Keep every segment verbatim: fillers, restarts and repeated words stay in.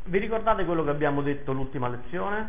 Vi ricordate quello che abbiamo detto l'ultima lezione?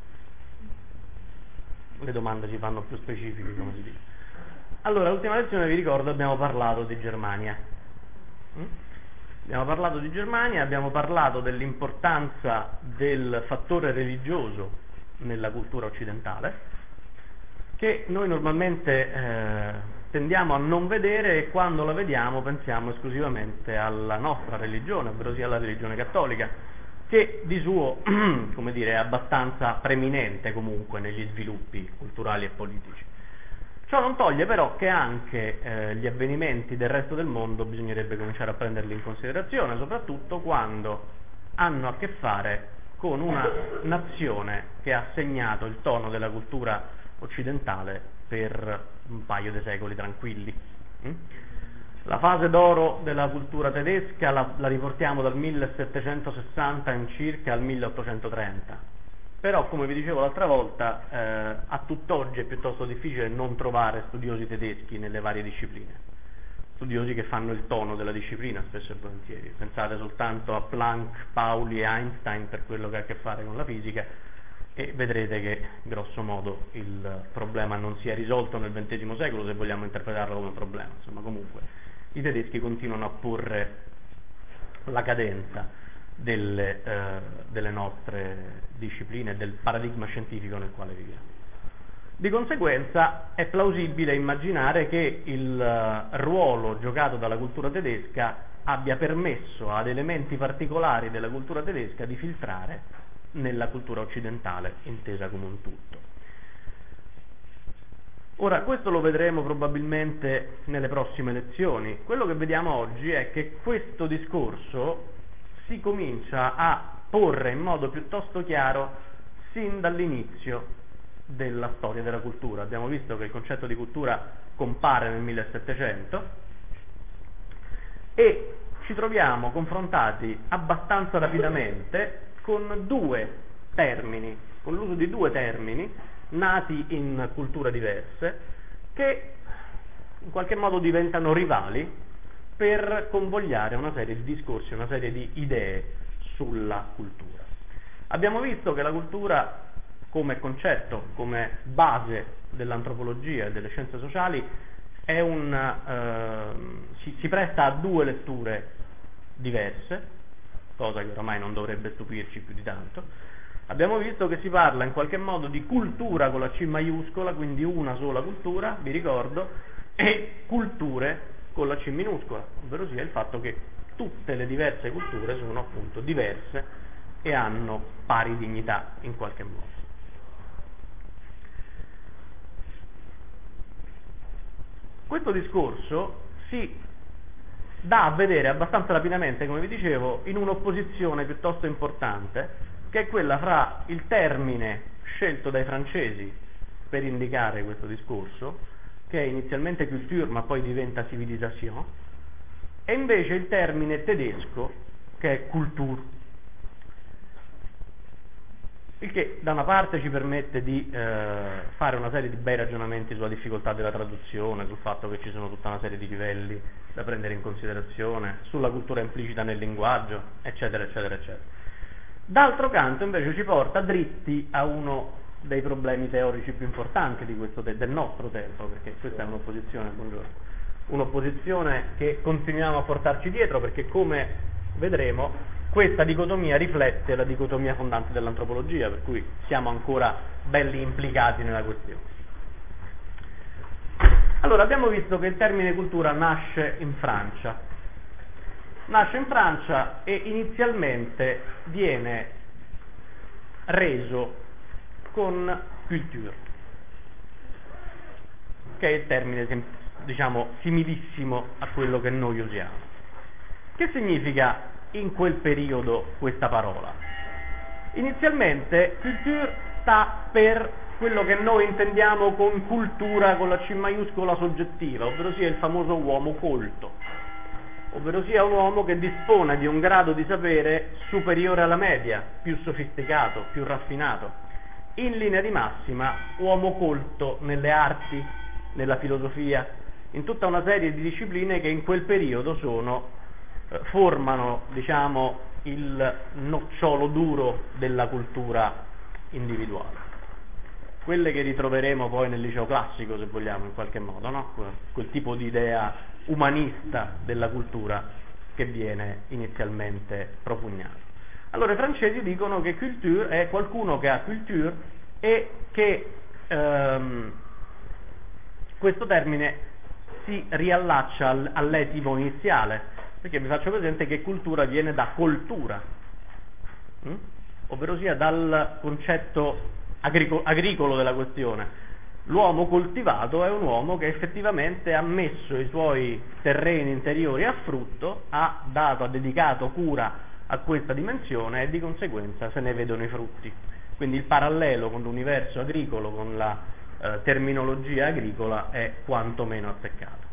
Le domande si fanno più specifiche, come si dice. Allora, l'ultima lezione, vi ricordo, abbiamo parlato di Germania. Mm? Abbiamo parlato di Germania, abbiamo parlato dell'importanza del fattore religioso nella cultura occidentale, che noi normalmente eh, tendiamo a non vedere, e quando la vediamo pensiamo esclusivamente alla nostra religione, ovvero sia alla religione cattolica, che di suo, come dire, è abbastanza preminente comunque negli sviluppi culturali e politici. Ciò non toglie però che anche eh, gli avvenimenti del resto del mondo bisognerebbe cominciare a prenderli in considerazione, soprattutto quando hanno a che fare con una nazione che ha segnato il tono della cultura occidentale per un paio di secoli tranquilli. Mm? La fase d'oro della cultura tedesca la, la riportiamo dal millesettecentosessanta in circa al milleottocentotrenta, però come vi dicevo l'altra volta eh, a tutt'oggi è piuttosto difficile non trovare studiosi tedeschi nelle varie discipline, studiosi che fanno il tono della disciplina spesso e volentieri. Pensate soltanto a Planck, Pauli e Einstein per quello che ha a che fare con la fisica, e vedrete che grosso modo il problema non si è risolto nel ventesimo secolo, se vogliamo interpretarlo come problema. Insomma, comunque i tedeschi continuano a porre la cadenza delle, eh, delle nostre discipline, del paradigma scientifico nel quale viviamo. Di conseguenza è plausibile immaginare che il uh, ruolo giocato dalla cultura tedesca abbia permesso ad elementi particolari della cultura tedesca di filtrare nella cultura occidentale intesa come un tutto. Ora, questo lo vedremo probabilmente nelle prossime lezioni. Quello che vediamo oggi è che questo discorso si comincia a porre in modo piuttosto chiaro sin dall'inizio della storia della cultura. Abbiamo visto che il concetto di cultura compare nel millesettecento e ci troviamo confrontati abbastanza rapidamente con due termini, con l'uso di due termini nati in culture diverse, che in qualche modo diventano rivali per convogliare una serie di discorsi, una serie di idee sulla cultura. Abbiamo visto che la cultura come concetto, come base dell'antropologia e delle scienze sociali è un, eh, si, si presta a due letture diverse, cosa che oramai non dovrebbe stupirci più di tanto. Abbiamo visto che si parla in qualche modo di cultura con la C maiuscola, quindi una sola cultura, vi ricordo, e culture con la C minuscola, ovvero sia il fatto che tutte le diverse culture sono appunto diverse e hanno pari dignità in qualche modo. Questo discorso si dà a vedere abbastanza rapidamente, come vi dicevo, in un'opposizione piuttosto importante, che è quella fra il termine scelto dai francesi per indicare questo discorso, che è inizialmente culture ma poi diventa civilisation, e invece il termine tedesco che è culture, il che da una parte ci permette di eh, fare una serie di bei ragionamenti sulla difficoltà della traduzione, sul fatto che ci sono tutta una serie di livelli da prendere in considerazione, sulla cultura implicita nel linguaggio, eccetera, eccetera, eccetera. D'altro canto invece ci porta dritti a uno dei problemi teorici più importanti di questo te- del nostro tempo, perché questa è un'opposizione, buongiorno, un'opposizione che continuiamo a portarci dietro, perché come vedremo questa dicotomia riflette la dicotomia fondante dell'antropologia, per cui siamo ancora belli implicati nella questione. Allora, abbiamo visto che il termine cultura nasce in Francia. Nasce in Francia e inizialmente viene reso con culture, che è il termine, diciamo, similissimo a quello che noi usiamo. Che significa in quel periodo questa parola? Inizialmente culture sta per quello che noi intendiamo con cultura con la C maiuscola soggettiva, ovvero sia il famoso uomo colto, ovvero sia un uomo che dispone di un grado di sapere superiore alla media, più sofisticato, più raffinato. In linea di massima, uomo colto nelle arti, nella filosofia, in tutta una serie di discipline che in quel periodo sono, eh, formano, diciamo, il nocciolo duro della cultura individuale. Quelle che ritroveremo poi nel liceo classico, se vogliamo, in qualche modo, no? Quel tipo di idea umanista della cultura che viene inizialmente propugnato. Allora i francesi dicono che culture è qualcuno che ha culture e che ehm, questo termine si riallaccia al, all'etimo iniziale, perché vi faccio presente che cultura viene da coltura, hm? ovvero sia dal concetto agrico- agricolo della questione. L'uomo coltivato è un uomo che effettivamente ha messo i suoi terreni interiori a frutto, ha dato, ha dedicato cura a questa dimensione e di conseguenza se ne vedono i frutti. Quindi il parallelo con l'universo agricolo, con la eh, terminologia agricola, è quantomeno azzeccato.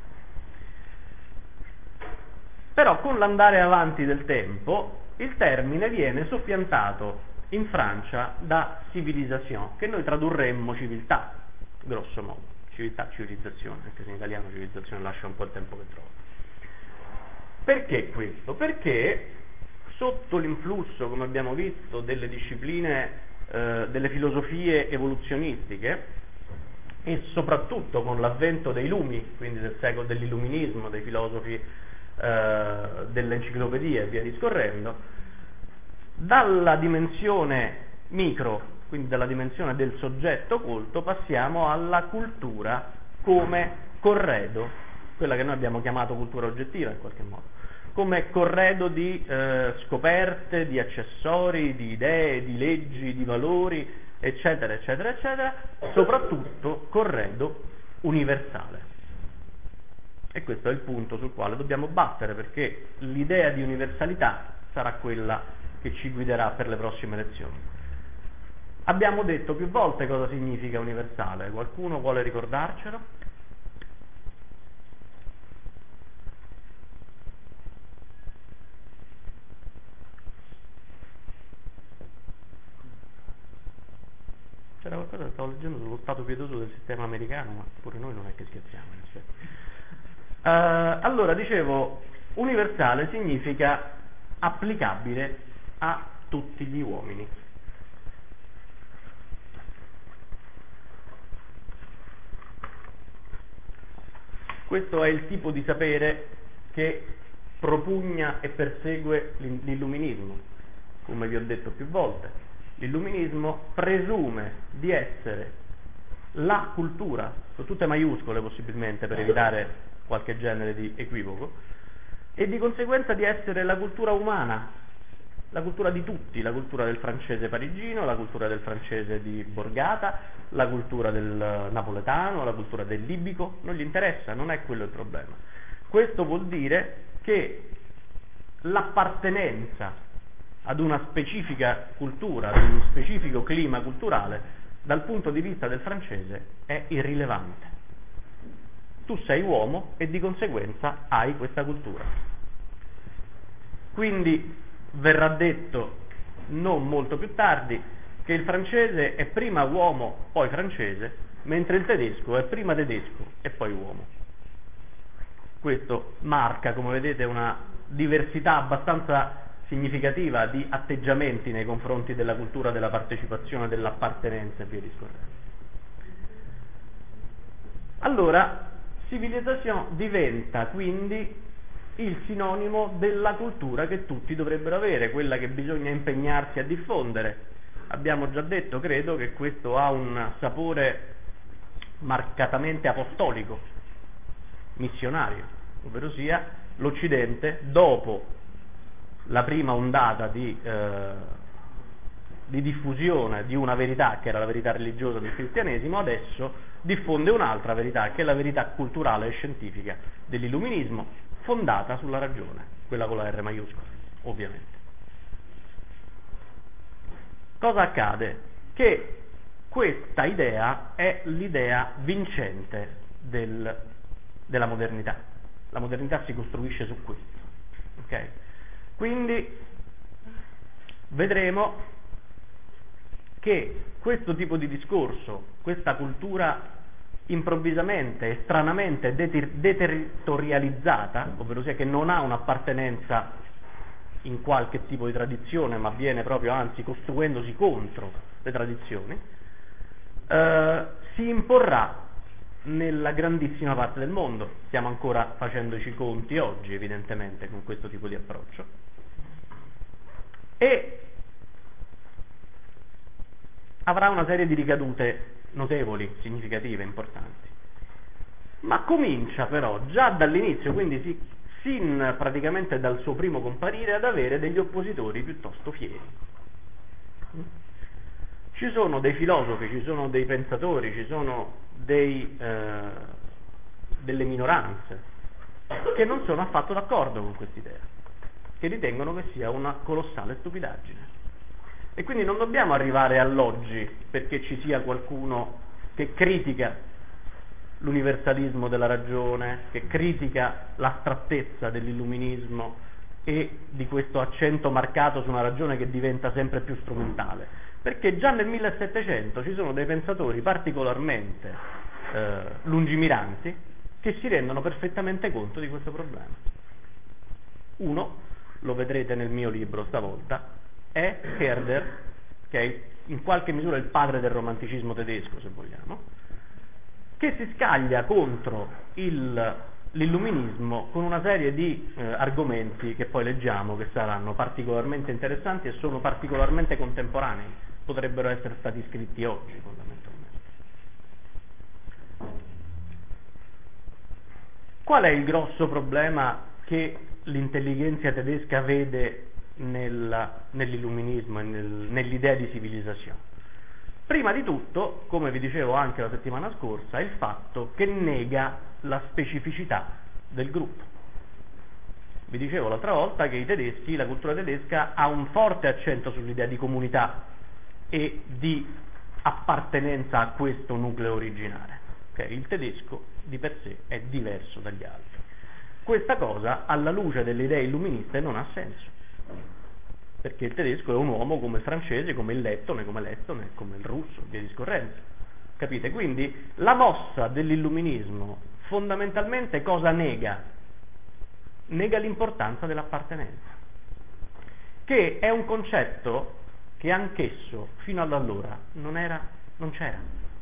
Però con l'andare avanti del tempo il termine viene soppiantato in Francia da civilisation, che noi tradurremmo civiltà, grosso modo, civiltà, civilizzazione, anche se in italiano civilizzazione lascia un po' il tempo che trova. Perché questo? Perché sotto l'influsso, come abbiamo visto, delle discipline, eh, delle filosofie evoluzionistiche e soprattutto con l'avvento dei lumi, quindi del secolo dell'illuminismo, dei filosofi eh, dell'enciclopedia e via discorrendo, dalla dimensione micro, quindi dalla dimensione del soggetto colto, passiamo alla cultura come corredo, quella che noi abbiamo chiamato cultura oggettiva in qualche modo, come corredo di eh, scoperte, di accessori, di idee, di leggi, di valori, eccetera, eccetera, eccetera, soprattutto corredo universale. E questo è il punto sul quale dobbiamo battere, perché l'idea di universalità sarà quella che ci guiderà per le prossime lezioni. Abbiamo detto più volte cosa significa universale. Qualcuno vuole ricordarcelo? C'era qualcosa che stavo leggendo sullo stato pietoso del sistema americano, ma pure noi non è che scherziamo in effetti. Uh, allora, dicevo, universale significa applicabile a tutti gli uomini. Questo è il tipo di sapere che propugna e persegue l'illuminismo, come vi ho detto più volte. L'illuminismo presume di essere la cultura, con tutte maiuscole possibilmente per evitare qualche genere di equivoco, e di conseguenza di essere la cultura umana, la cultura di tutti, la cultura del francese parigino, la cultura del francese di Borgata, la cultura del napoletano, la cultura del libico, non gli interessa, non è quello il problema. Questo vuol dire che l'appartenenza ad una specifica cultura, ad uno specifico clima culturale, dal punto di vista del francese è irrilevante. Tu sei uomo e di conseguenza hai questa cultura. Quindi verrà detto non molto più tardi che il francese è prima uomo poi francese, mentre il tedesco è prima tedesco e poi uomo. Questo marca, come vedete, una diversità abbastanza significativa di atteggiamenti nei confronti della cultura della partecipazione, dell'appartenenza e via discorrendo. Allora, civilisation diventa quindi il sinonimo della cultura che tutti dovrebbero avere, quella che bisogna impegnarsi a diffondere. Abbiamo già detto, credo, che questo ha un sapore marcatamente apostolico, missionario, ovvero sia l'Occidente, dopo la prima ondata di, eh, di diffusione di una verità che era la verità religiosa del cristianesimo, adesso diffonde un'altra verità che è la verità culturale e scientifica dell'illuminismo, fondata sulla ragione, quella con la R maiuscola, ovviamente. Cosa accade? Che questa idea è l'idea vincente del, della modernità. La modernità si costruisce su questo, ok? Quindi vedremo che questo tipo di discorso, questa cultura improvvisamente e stranamente deter- deterritorializzata, ovvero sia che non ha un'appartenenza in qualche tipo di tradizione, ma avviene proprio, anzi, costruendosi contro le tradizioni, eh, si imporrà nella grandissima parte del mondo. Stiamo ancora facendoci i conti oggi, evidentemente, con questo tipo di approccio. E avrà una serie di ricadute notevoli, significative, importanti. Ma comincia però già dall'inizio, quindi si, sin praticamente dal suo primo comparire, ad avere degli oppositori piuttosto fieri. Ci sono dei filosofi, ci sono dei pensatori, ci sono dei, eh, delle minoranze che non sono affatto d'accordo con quest'idea, che ritengono che sia una colossale stupidaggine. E quindi non dobbiamo arrivare all'oggi perché ci sia qualcuno che critica l'universalismo della ragione, che critica l'astrattezza dell'illuminismo e di questo accento marcato su una ragione che diventa sempre più strumentale, perché già nel millesettecento ci sono dei pensatori particolarmente eh, lungimiranti che si rendono perfettamente conto di questo problema. Uno, lo vedrete nel mio libro stavolta, è Herder, che è in qualche misura il padre del romanticismo tedesco, se vogliamo, che si scaglia contro il, l'illuminismo con una serie di eh, argomenti che poi leggiamo, che saranno particolarmente interessanti e sono particolarmente contemporanei, potrebbero essere stati scritti oggi fondamentalmente. Qual è il grosso problema che l'intelligenza tedesca vede nel, nell'illuminismo e nel, nell'idea di civilizzazione? Prima di tutto, come vi dicevo anche la settimana scorsa, è il fatto che nega la specificità del gruppo. Vi dicevo l'altra volta che i tedeschi, la cultura tedesca ha un forte accento sull'idea di comunità e di appartenenza a questo nucleo originale. Okay? Il tedesco di per sé è diverso dagli altri. Questa cosa, alla luce delle idee illuministe, non ha senso, perché il tedesco è un uomo come il francese, come il lettone, come l'estone, come il russo, via discorrendo. Capite? Quindi la mossa dell'illuminismo fondamentalmente cosa nega? Nega l'importanza dell'appartenenza, che è un concetto che anch'esso fino ad allora non era, non c'era.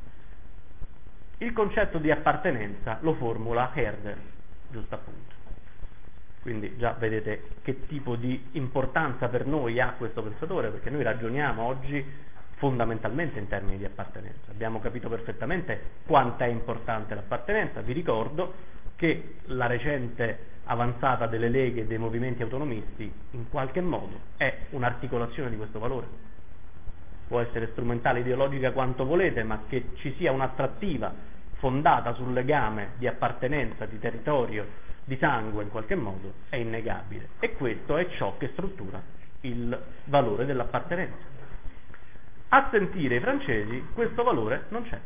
Il concetto di appartenenza lo formula Herder, giusto appunto. Quindi già vedete che tipo di importanza per noi ha questo pensatore, perché noi ragioniamo oggi fondamentalmente in termini di appartenenza. Abbiamo capito perfettamente quanto è importante l'appartenenza. Vi ricordo che la recente avanzata delle leghe e dei movimenti autonomisti in qualche modo è un'articolazione di questo valore. Può essere strumentale ideologica quanto volete, ma che ci sia un'attrattiva fondata sul legame di appartenenza, di territorio, di sangue in qualche modo, è innegabile. E questo è ciò che struttura il valore dell'appartenenza. A sentire i francesi, questo valore non c'è.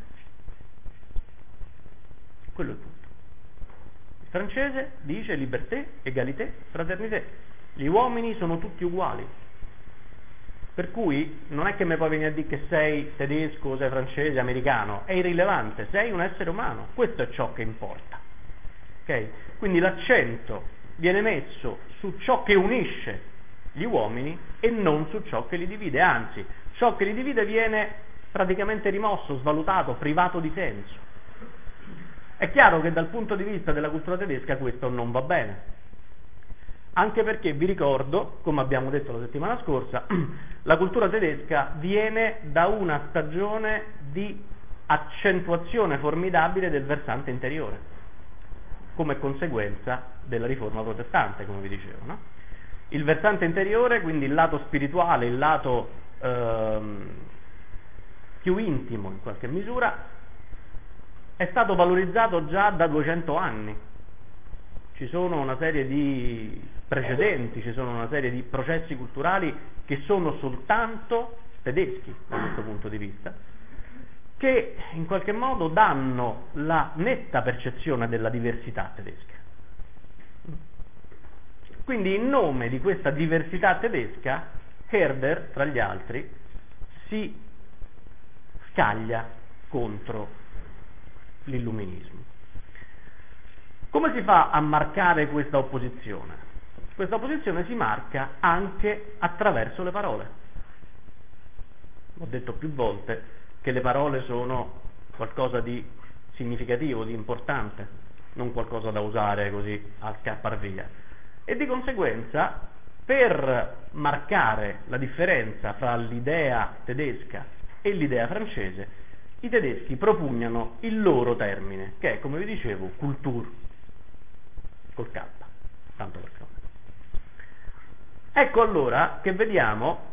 Quello è il punto. Il francese dice liberté, égalité, fraternité. Gli uomini sono tutti uguali. Per cui non è che mi puoi venire a dire che sei tedesco, sei francese, americano, è irrilevante, sei un essere umano, questo è ciò che importa. Okay? Quindi l'accento viene messo su ciò che unisce gli uomini e non su ciò che li divide, anzi, ciò che li divide viene praticamente rimosso, svalutato, privato di senso. È chiaro che dal punto di vista della cultura tedesca questo non va bene. Anche perché vi ricordo, come abbiamo detto la settimana scorsa, la cultura tedesca viene da una stagione di accentuazione formidabile del versante interiore, come conseguenza della riforma protestante, come vi dicevo, no? Il versante interiore, quindi il lato spirituale, il lato ehm, più intimo in qualche misura, è stato valorizzato già da duecento anni. Ci sono una serie di precedenti, ci sono una serie di processi culturali che sono soltanto tedeschi da questo punto di vista, che in qualche modo danno la netta percezione della diversità tedesca. Quindi in nome di questa diversità tedesca, Herder, tra gli altri, si scaglia contro l'illuminismo. Come si fa a marcare questa opposizione? questa opposizione si marca anche attraverso le parole. Ho detto più volte che le parole sono qualcosa di significativo, di importante, non qualcosa da usare così a scappar via. E di conseguenza, per marcare la differenza fra l'idea tedesca e l'idea francese, i tedeschi propugnano il loro termine, che è, come vi dicevo, Kultur, col K, tanto per caso. Ecco allora che vediamo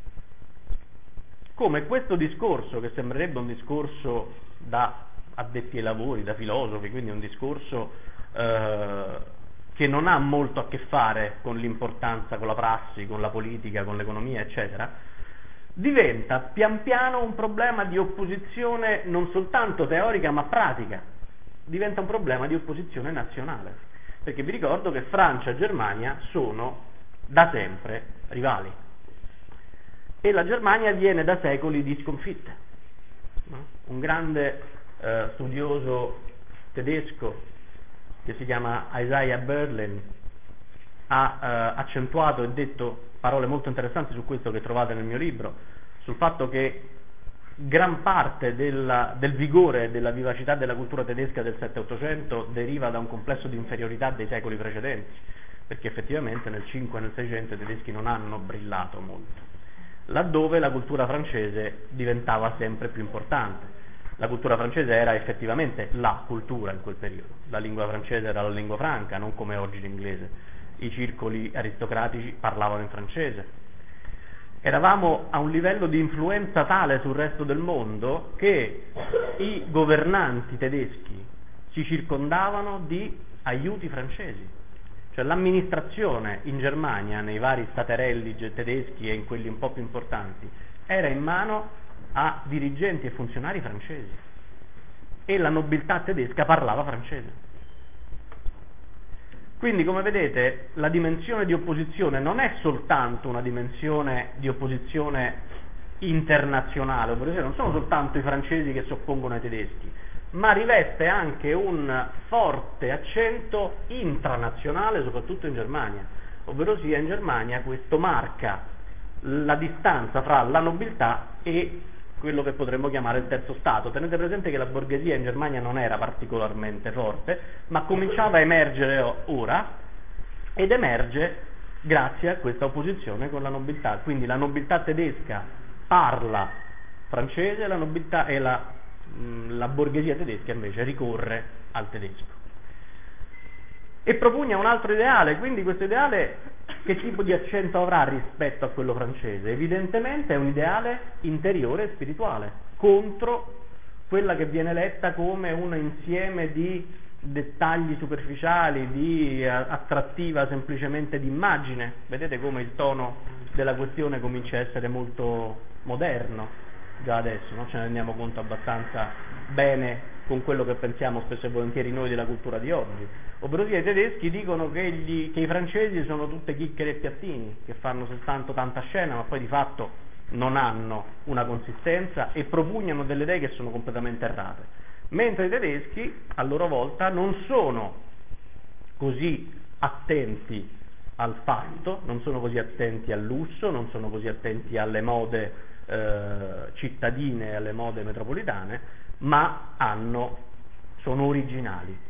come questo discorso, che sembrerebbe un discorso da addetti ai lavori, da filosofi, quindi un discorso eh, che non ha molto a che fare con l'importanza, con la prassi, con la politica, con l'economia, eccetera, diventa pian piano un problema di opposizione non soltanto teorica ma pratica, diventa un problema di opposizione nazionale, perché vi ricordo che Francia e Germania sono da sempre rivali e la Germania viene da secoli di sconfitte, no? Un grande eh, studioso tedesco che si chiama Isaiah Berlin ha eh, accentuato e detto parole molto interessanti su questo che trovate nel mio libro, sul fatto che gran parte della, del vigore e della vivacità della cultura tedesca del sette ottocento deriva da un complesso di inferiorità dei secoli precedenti, perché effettivamente nel cinque e nel seicento i tedeschi non hanno brillato molto, laddove la cultura francese diventava sempre più importante. La cultura francese era effettivamente la cultura in quel periodo, la lingua francese era la lingua franca, non come oggi l'inglese. I circoli aristocratici parlavano in francese. Eravamo a un livello di influenza tale sul resto del mondo che i governanti tedeschi si circondavano di aiuti francesi. Cioè l'amministrazione in Germania, nei vari staterelli tedeschi e in quelli un po' più importanti, era in mano a dirigenti e funzionari francesi e la nobiltà tedesca parlava francese. Quindi, come vedete, la dimensione di opposizione non è soltanto una dimensione di opposizione internazionale, ovvero non sono soltanto i francesi che si oppongono ai tedeschi, ma riveste anche un forte accento intranazionale, soprattutto in Germania, ovvero sia in Germania questo marca la distanza fra la nobiltà e quello che potremmo chiamare il terzo Stato. Tenete presente che la borghesia in Germania non era particolarmente forte, ma cominciava a emergere ora, ed emerge grazie a questa opposizione con la nobiltà. Quindi la nobiltà tedesca parla francese la nobiltà, e la, mh, la borghesia tedesca invece ricorre al tedesco. E propugna un altro ideale, quindi questo ideale che tipo di accento avrà rispetto a quello francese? Evidentemente è un ideale interiore e spirituale, contro quella che viene letta come un insieme di dettagli superficiali, di attrattiva semplicemente di immagine. Vedete come il tono della questione comincia a essere molto moderno, già adesso, no? Ce ne rendiamo conto abbastanza bene con quello che pensiamo spesso e volentieri noi della cultura di oggi. Ovvero sia, i tedeschi dicono che, gli, che i francesi sono tutte chicchere e piattini, che fanno soltanto tanta scena, ma poi di fatto non hanno una consistenza e propugnano delle idee che sono completamente errate. Mentre i tedeschi, a loro volta, non sono così attenti al fatto, non sono così attenti al lusso, non sono così attenti alle mode eh, cittadine e alle mode metropolitane, ma hanno, sono originali.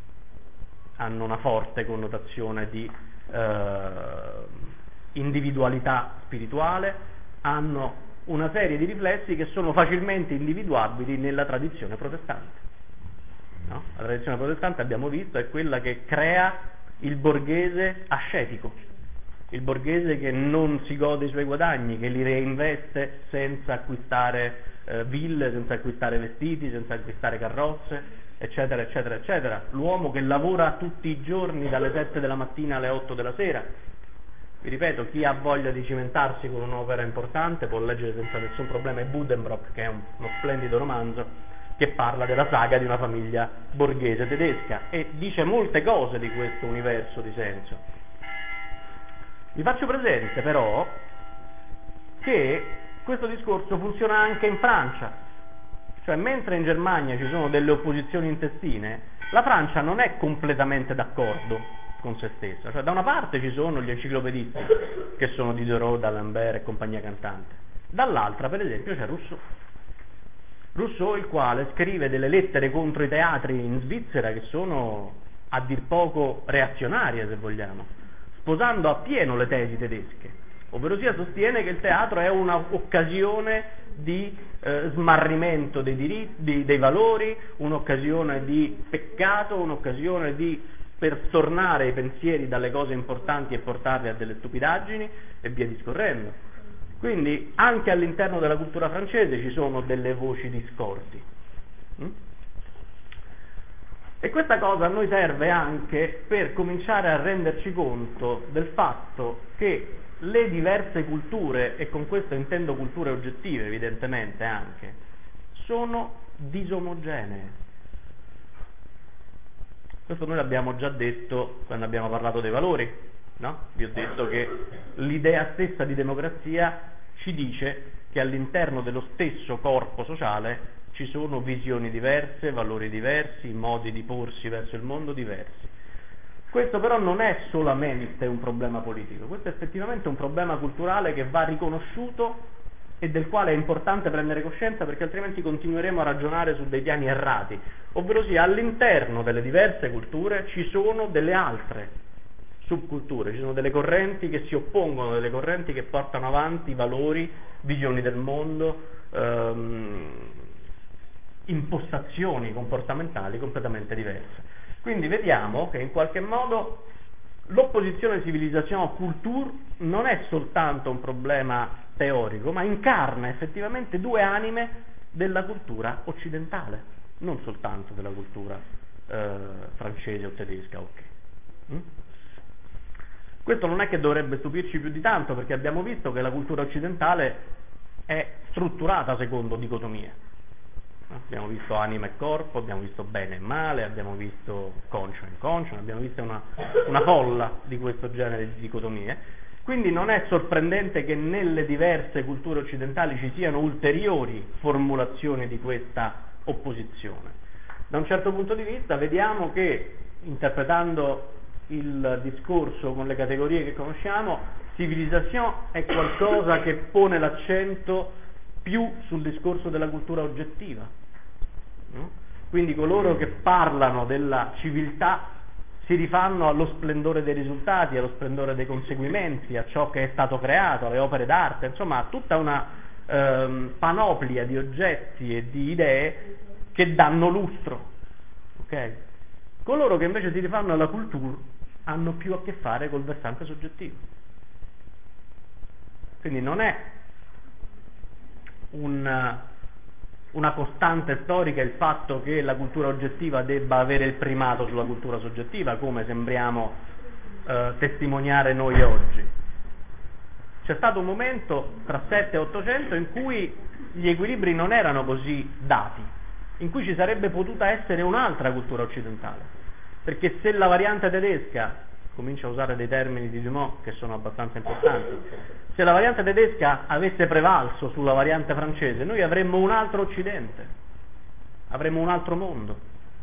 Hanno una forte connotazione di eh, individualità spirituale, hanno una serie di riflessi che sono facilmente individuabili nella tradizione protestante. No? La tradizione protestante, abbiamo visto, è quella che crea il borghese ascetico, il borghese che non si gode i suoi guadagni, che li reinveste senza acquistare eh, ville, senza acquistare vestiti, senza acquistare carrozze, eccetera, eccetera, eccetera. L'uomo che lavora tutti i giorni dalle sette della mattina alle otto della sera. Vi ripeto, chi ha voglia di cimentarsi con un'opera importante può leggere senza nessun problema Buddenbrock, che è un, uno splendido romanzo che parla della saga di una famiglia borghese tedesca e dice molte cose di questo universo di senso. Vi faccio presente però che questo discorso funziona anche in Francia. Cioè, mentre in Germania ci sono delle opposizioni intestine, la Francia non è completamente d'accordo con se stessa. Cioè, da una parte ci sono gli enciclopedisti, che sono Diderot, D'Alembert e compagnia cantante, dall'altra per esempio c'è Rousseau. Rousseau, il quale scrive delle lettere contro i teatri in Svizzera che sono a dir poco reazionarie, se vogliamo, sposando appieno le tesi tedesche, ovvero sia sostiene che il teatro è un'occasione di eh, smarrimento dei diritti, di, dei valori, un'occasione di peccato, un'occasione di per stornare i pensieri dalle cose importanti e portarli a delle stupidaggini e via discorrendo. Quindi anche all'interno della cultura francese ci sono delle voci discordi. Mm? E questa cosa a noi serve anche per cominciare a renderci conto del fatto che le diverse culture, e con questo intendo culture oggettive evidentemente anche, sono disomogenee. Questo noi l'abbiamo già detto quando abbiamo parlato dei valori, no? Vi ho detto che l'idea stessa di democrazia ci dice che all'interno dello stesso corpo sociale ci sono visioni diverse, valori diversi, modi di porsi verso il mondo diversi. Questo però non è solamente un problema politico, questo è effettivamente un problema culturale che va riconosciuto e del quale è importante prendere coscienza, perché altrimenti continueremo a ragionare su dei piani errati, ovvero sia all'interno delle diverse culture ci sono delle altre subculture, ci sono delle correnti che si oppongono, delle correnti che portano avanti valori, visioni del mondo, ehm, impostazioni comportamentali completamente diverse. Quindi vediamo che in qualche modo l'opposizione civilisation-culture non è soltanto un problema teorico, ma incarna effettivamente due anime della cultura occidentale, non soltanto della cultura eh, francese o tedesca. Okay. Mm? Questo non è che dovrebbe stupirci più di tanto, perché abbiamo visto che la cultura occidentale è strutturata secondo dicotomie. Abbiamo visto anima e corpo, abbiamo visto bene e male, abbiamo visto conscio e inconscio, abbiamo visto una, una folla di questo genere di dicotomie. Quindi non è sorprendente che nelle diverse culture occidentali ci siano ulteriori formulazioni di questa opposizione. Da un certo punto di vista vediamo che, interpretando il discorso con le categorie che conosciamo, civilisation è qualcosa che pone l'accento più sul discorso della cultura oggettiva, no? Quindi coloro che parlano della civiltà si rifanno allo splendore dei risultati, allo splendore dei conseguimenti, a ciò che è stato creato, alle opere d'arte, insomma a tutta una ehm, panoplia di oggetti e di idee che danno lustro. Okay? Coloro che invece si rifanno alla cultura hanno più a che fare col versante soggettivo. Quindi non è Una, una costante storica il fatto che la cultura oggettiva debba avere il primato sulla cultura soggettiva, come sembriamo eh, testimoniare noi oggi. C'è stato un momento tra sette e ottocento in cui gli equilibri non erano così dati, in cui ci sarebbe potuta essere un'altra cultura occidentale, perché se la variante tedesca, comincio a usare dei termini di Dumont che sono abbastanza importanti, se la variante tedesca avesse prevalso sulla variante francese, noi avremmo un altro Occidente, avremmo un altro mondo.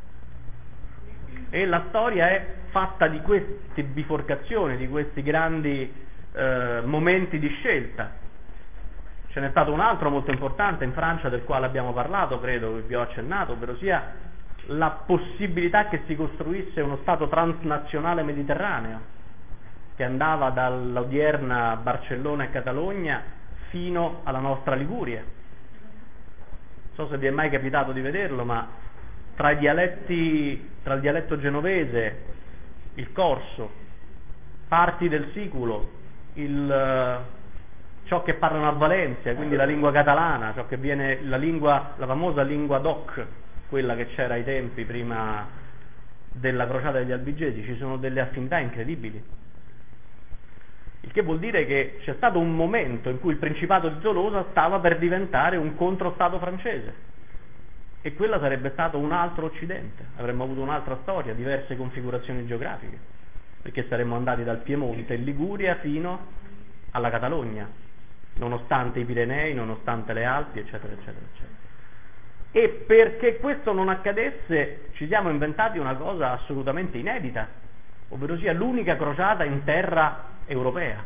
E la storia è fatta di queste biforcazioni, di questi grandi eh, momenti di scelta. Ce n'è stato un altro molto importante in Francia, del quale abbiamo parlato, credo che vi ho accennato, ovvero sia la possibilità che si costruisse uno Stato transnazionale mediterraneo, che andava dall'odierna Barcellona e Catalogna fino alla nostra Liguria. Non so se vi è mai capitato di vederlo, ma tra i dialetti, tra il dialetto genovese, il corso, parti del siculo, il, ciò che parlano a Valencia, quindi la lingua catalana, ciò che viene la lingua, la famosa lingua doc, quella che c'era ai tempi prima della crociata degli Albigesi, ci sono delle affinità incredibili. Il che vuol dire che c'è stato un momento in cui il Principato di Tolosa stava per diventare un controstato francese, e quella sarebbe stato un altro Occidente, avremmo avuto un'altra storia, diverse configurazioni geografiche, perché saremmo andati dal Piemonte e Liguria fino alla Catalogna, nonostante i Pirenei, nonostante le Alpi, eccetera, eccetera, eccetera. E perché questo non accadesse ci siamo inventati una cosa assolutamente inedita, ovvero sia l'unica crociata in terra europea.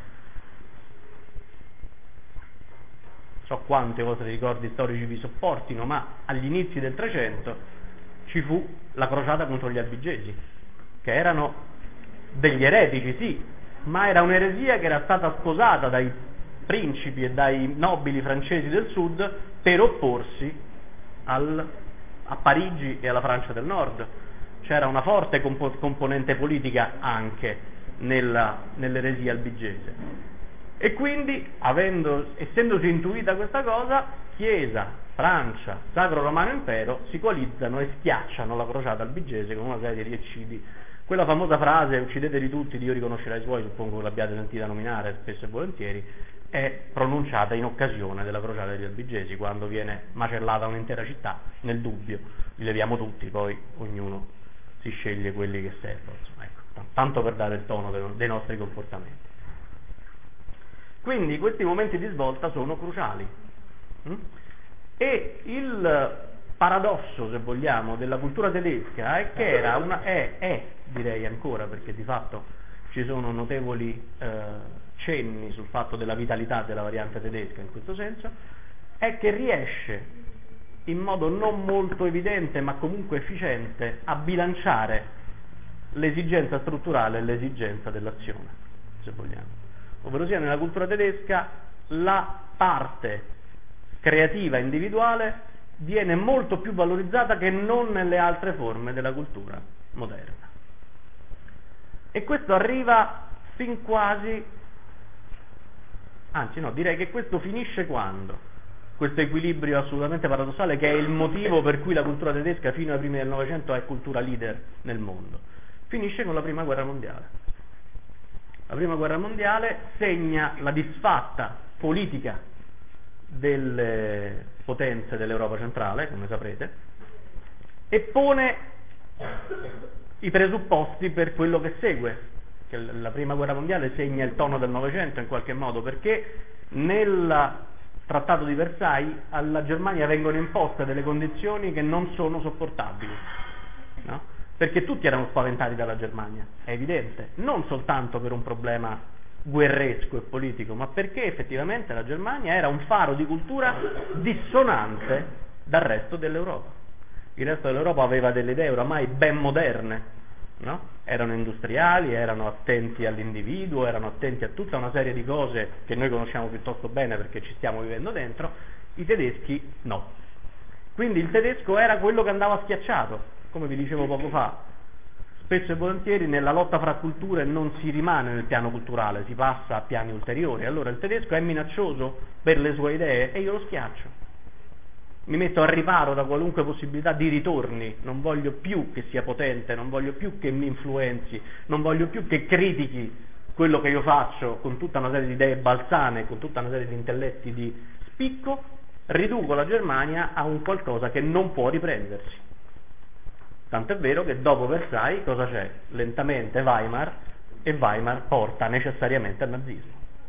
So quante i vostri ricordi storici vi sopportino, ma agli inizi del Trecento ci fu la crociata contro gli albigesi, che erano degli eretici, sì, ma era un'eresia che era stata sposata dai principi e dai nobili francesi del sud per opporsi al, a Parigi e alla Francia del nord. C'era una forte compo- componente politica anche nella, nell'eresia albigese. E quindi, avendo, essendosi intuita questa cosa, Chiesa, Francia, Sacro Romano Impero si coalizzano e schiacciano la crociata albigese con una serie di eccidi. Quella famosa frase "uccideteli tutti, Dio riconoscerà i suoi", suppongo che l'abbiate sentita nominare spesso e volentieri, è pronunciata in occasione della crociata degli albigesi, quando viene macellata un'intera città. Nel dubbio li leviamo tutti, poi ognuno si sceglie quelli che servono, insomma, ecco, t- tanto per dare il tono dei, dei nostri comportamenti. Quindi questi momenti di svolta sono cruciali. Mm? E il paradosso, se vogliamo, della cultura tedesca è che era una, è, è direi ancora, perché di fatto ci sono notevoli eh, cenni sul fatto della vitalità della variante tedesca in questo senso, è che riesce in modo non molto evidente ma comunque efficiente a bilanciare l'esigenza strutturale e l'esigenza dell'azione, se vogliamo. Ovvero sia, nella cultura tedesca la parte creativa individuale viene molto più valorizzata che non nelle altre forme della cultura moderna. E questo arriva fin quasi, anzi no, direi che questo finisce quando? Questo equilibrio assolutamente paradossale, che è il motivo per cui la cultura tedesca fino ai primi del Novecento è cultura leader nel mondo, finisce con la Prima Guerra Mondiale. La Prima Guerra Mondiale segna la disfatta politica delle potenze dell'Europa centrale, come saprete, e pone i presupposti per quello che segue. Che la Prima Guerra Mondiale segna il tono del Novecento in qualche modo, perché nel Trattato di Versailles alla Germania vengono imposte delle condizioni che non sono sopportabili, no? Perché tutti erano spaventati dalla Germania, è evidente, non soltanto per un problema guerresco e politico, ma perché effettivamente la Germania era un faro di cultura dissonante dal resto dell'Europa. Il resto dell'Europa aveva delle idee oramai ben moderne, no? Erano industriali, erano attenti all'individuo, erano attenti a tutta una serie di cose che noi conosciamo piuttosto bene perché ci stiamo vivendo dentro. I tedeschi no. Quindi il tedesco era quello che andava schiacciato. Come vi dicevo poco fa, spesso e volentieri nella lotta fra culture non si rimane nel piano culturale, si passa a piani ulteriori. Allora il tedesco è minaccioso per le sue idee e io lo schiaccio. Mi metto a riparo da qualunque possibilità di ritorni, non voglio più che sia potente, non voglio più che mi influenzi, non voglio più che critichi quello che io faccio con tutta una serie di idee balzane, con tutta una serie di intelletti di spicco, riduco la Germania a un qualcosa che non può riprendersi. Tant'è vero che dopo Versailles cosa c'è? Lentamente Weimar, e Weimar porta necessariamente al nazismo.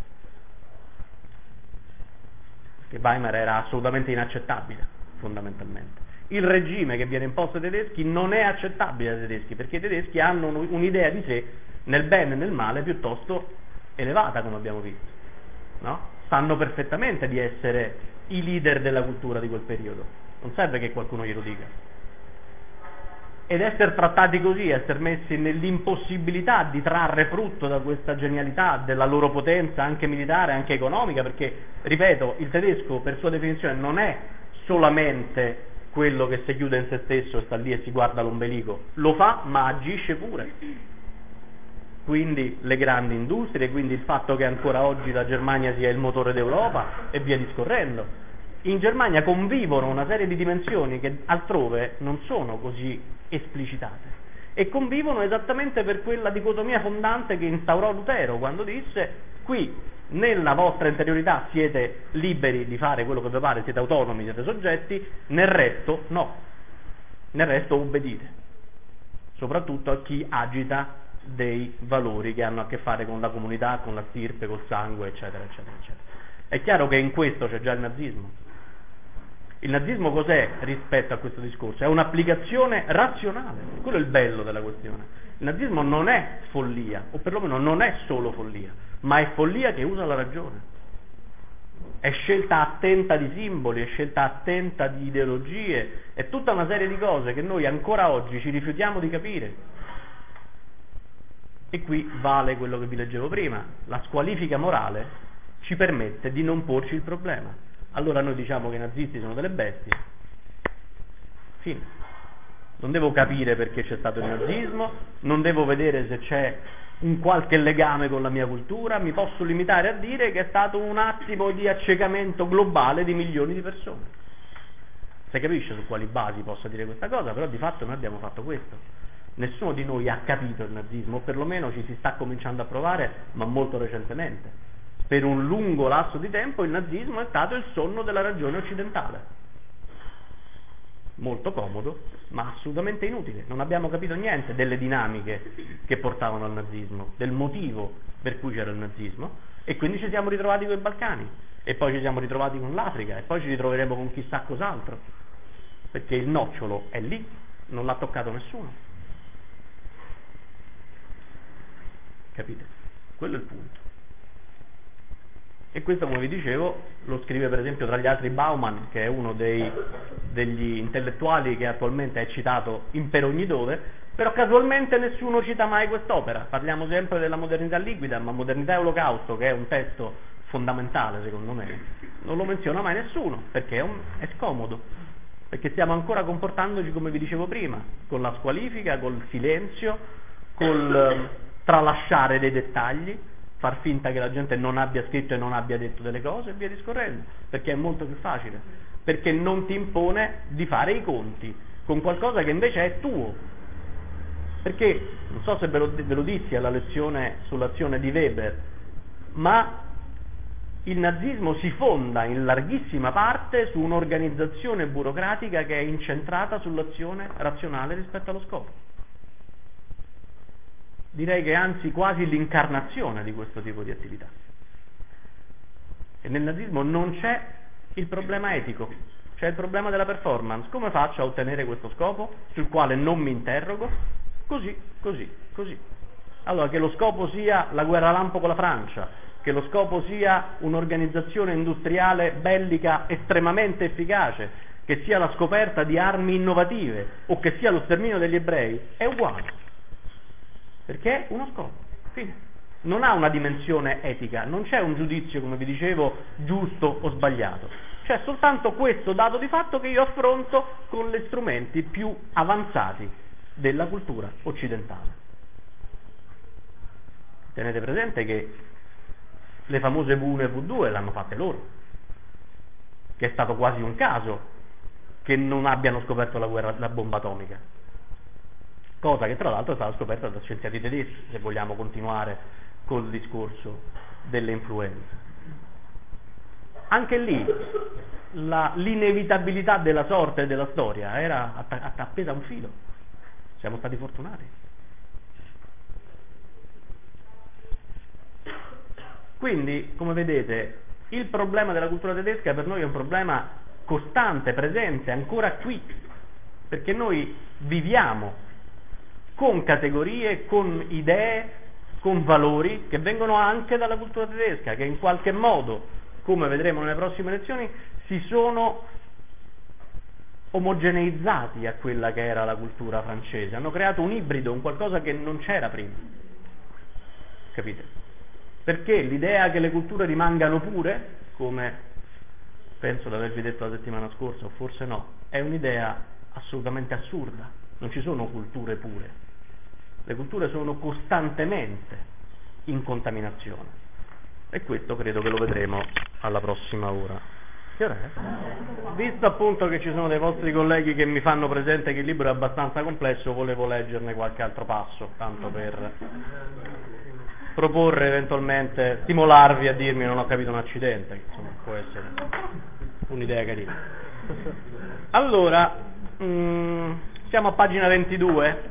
Perché Weimar era assolutamente inaccettabile, fondamentalmente. Il regime che viene imposto ai tedeschi non è accettabile ai tedeschi, perché i tedeschi hanno un'idea di sé, nel bene e nel male, piuttosto elevata, come abbiamo visto, no? Sanno perfettamente di essere i leader della cultura di quel periodo, non serve che qualcuno glielo dica. Ed essere trattati così, essere messi nell'impossibilità di trarre frutto da questa genialità della loro potenza anche militare, anche economica, perché, ripeto, il tedesco per sua definizione non è solamente quello che si chiude in se stesso e sta lì e si guarda l'ombelico, lo fa ma agisce pure. Quindi le grandi industrie, quindi il fatto che ancora oggi la Germania sia il motore d'Europa e via discorrendo. In Germania convivono una serie di dimensioni che altrove non sono così esplicitate e convivono esattamente per quella dicotomia fondante che instaurò Lutero quando disse: qui nella vostra interiorità siete liberi di fare quello che vi pare, siete autonomi, siete soggetti, nel resto no, nel resto obbedite, soprattutto a chi agita dei valori che hanno a che fare con la comunità, con la stirpe, col sangue, eccetera eccetera eccetera. È chiaro che in questo c'è già il nazismo. Il nazismo cos'è rispetto a questo discorso? È un'applicazione razionale, quello è il bello della questione. Il nazismo non è follia, o perlomeno non è solo follia, ma è follia che usa la ragione. È scelta attenta di simboli, è scelta attenta di ideologie, è tutta una serie di cose che noi ancora oggi ci rifiutiamo di capire. E qui vale quello che vi leggevo prima, la squalifica morale ci permette di non porci il problema. Allora noi diciamo che i nazisti sono delle bestie, fine. Non devo capire perché c'è stato il nazismo, non devo vedere se c'è un qualche legame con la mia cultura, mi posso limitare a dire che è stato un attimo di accecamento globale di milioni di persone. Si capisce su quali basi possa dire questa cosa, però di fatto noi abbiamo fatto questo. Nessuno di noi ha capito il nazismo, o perlomeno ci si sta cominciando a provare, ma molto recentemente. Per un lungo lasso di tempo il nazismo è stato il sonno della ragione occidentale. Molto comodo, ma assolutamente inutile. Non abbiamo capito niente delle dinamiche che portavano al nazismo, del motivo per cui c'era il nazismo, e quindi ci siamo ritrovati con i Balcani, e poi ci siamo ritrovati con l'Africa, e poi ci ritroveremo con chissà cos'altro, perché il nocciolo è lì, non l'ha toccato nessuno. Capite? Quello è il punto. E questo, come vi dicevo, lo scrive per esempio tra gli altri Bauman, che è uno dei, degli intellettuali che attualmente è citato in per ogni dove, però casualmente nessuno cita mai quest'opera. Parliamo sempre della modernità liquida, ma Modernità e Olocausto, che è un testo fondamentale secondo me, non lo menziona mai nessuno, perché è, un, è scomodo, perché stiamo ancora comportandoci come vi dicevo prima, con la squalifica, col silenzio, col tralasciare dei dettagli, far finta che la gente non abbia scritto e non abbia detto delle cose e via discorrendo, perché è molto più facile, perché non ti impone di fare i conti con qualcosa che invece è tuo. Perché, non so se ve lo, ve lo dissi alla lezione sull'azione di Weber, ma il nazismo si fonda in larghissima parte su un'organizzazione burocratica che è incentrata sull'azione razionale rispetto allo scopo. Direi che è anzi quasi l'incarnazione di questo tipo di attività. E nel nazismo non c'è il problema etico, c'è il problema della performance. Come faccio a ottenere questo scopo, sul quale non mi interrogo? Così, così, così. Allora, che lo scopo sia la guerra lampo con la Francia, che lo scopo sia un'organizzazione industriale bellica estremamente efficace, che sia la scoperta di armi innovative, o che sia lo sterminio degli ebrei, è uguale. Perché è uno scopo, fine. Non ha una dimensione etica, non c'è un giudizio, come vi dicevo, giusto o sbagliato. C'è soltanto questo dato di fatto che io affronto con gli strumenti più avanzati della cultura occidentale. Tenete presente che le famose V uno e V due l'hanno fatte loro, che è stato quasi un caso che non abbiano scoperto la, guerra, la bomba atomica. Cosa che tra l'altro è stata scoperta da scienziati tedeschi, se vogliamo continuare col discorso delle influenze. Anche lì la, l'inevitabilità della sorte e della storia era att- appesa a un filo. Siamo stati fortunati. Quindi, come vedete, il problema della cultura tedesca per noi è un problema costante, presente, ancora qui, perché noi viviamo con categorie, con idee, con valori che vengono anche dalla cultura tedesca, che in qualche modo, come vedremo nelle prossime lezioni, si sono omogeneizzati a quella che era la cultura francese, hanno creato un ibrido, un qualcosa che non c'era prima. Capite? Perché l'idea che le culture rimangano pure, come penso di avervi detto la settimana scorsa, o forse no, è un'idea assolutamente assurda. Non ci sono culture pure. Le culture sono costantemente in contaminazione. E questo credo che lo vedremo alla prossima ora. Che ora è? Visto appunto che ci sono dei vostri colleghi che mi fanno presente che il libro è abbastanza complesso, volevo leggerne qualche altro passo, tanto per proporre eventualmente, stimolarvi a dirmi non ho capito un accidente, insomma può essere un'idea carina. Allora, mh, siamo a pagina ventidue.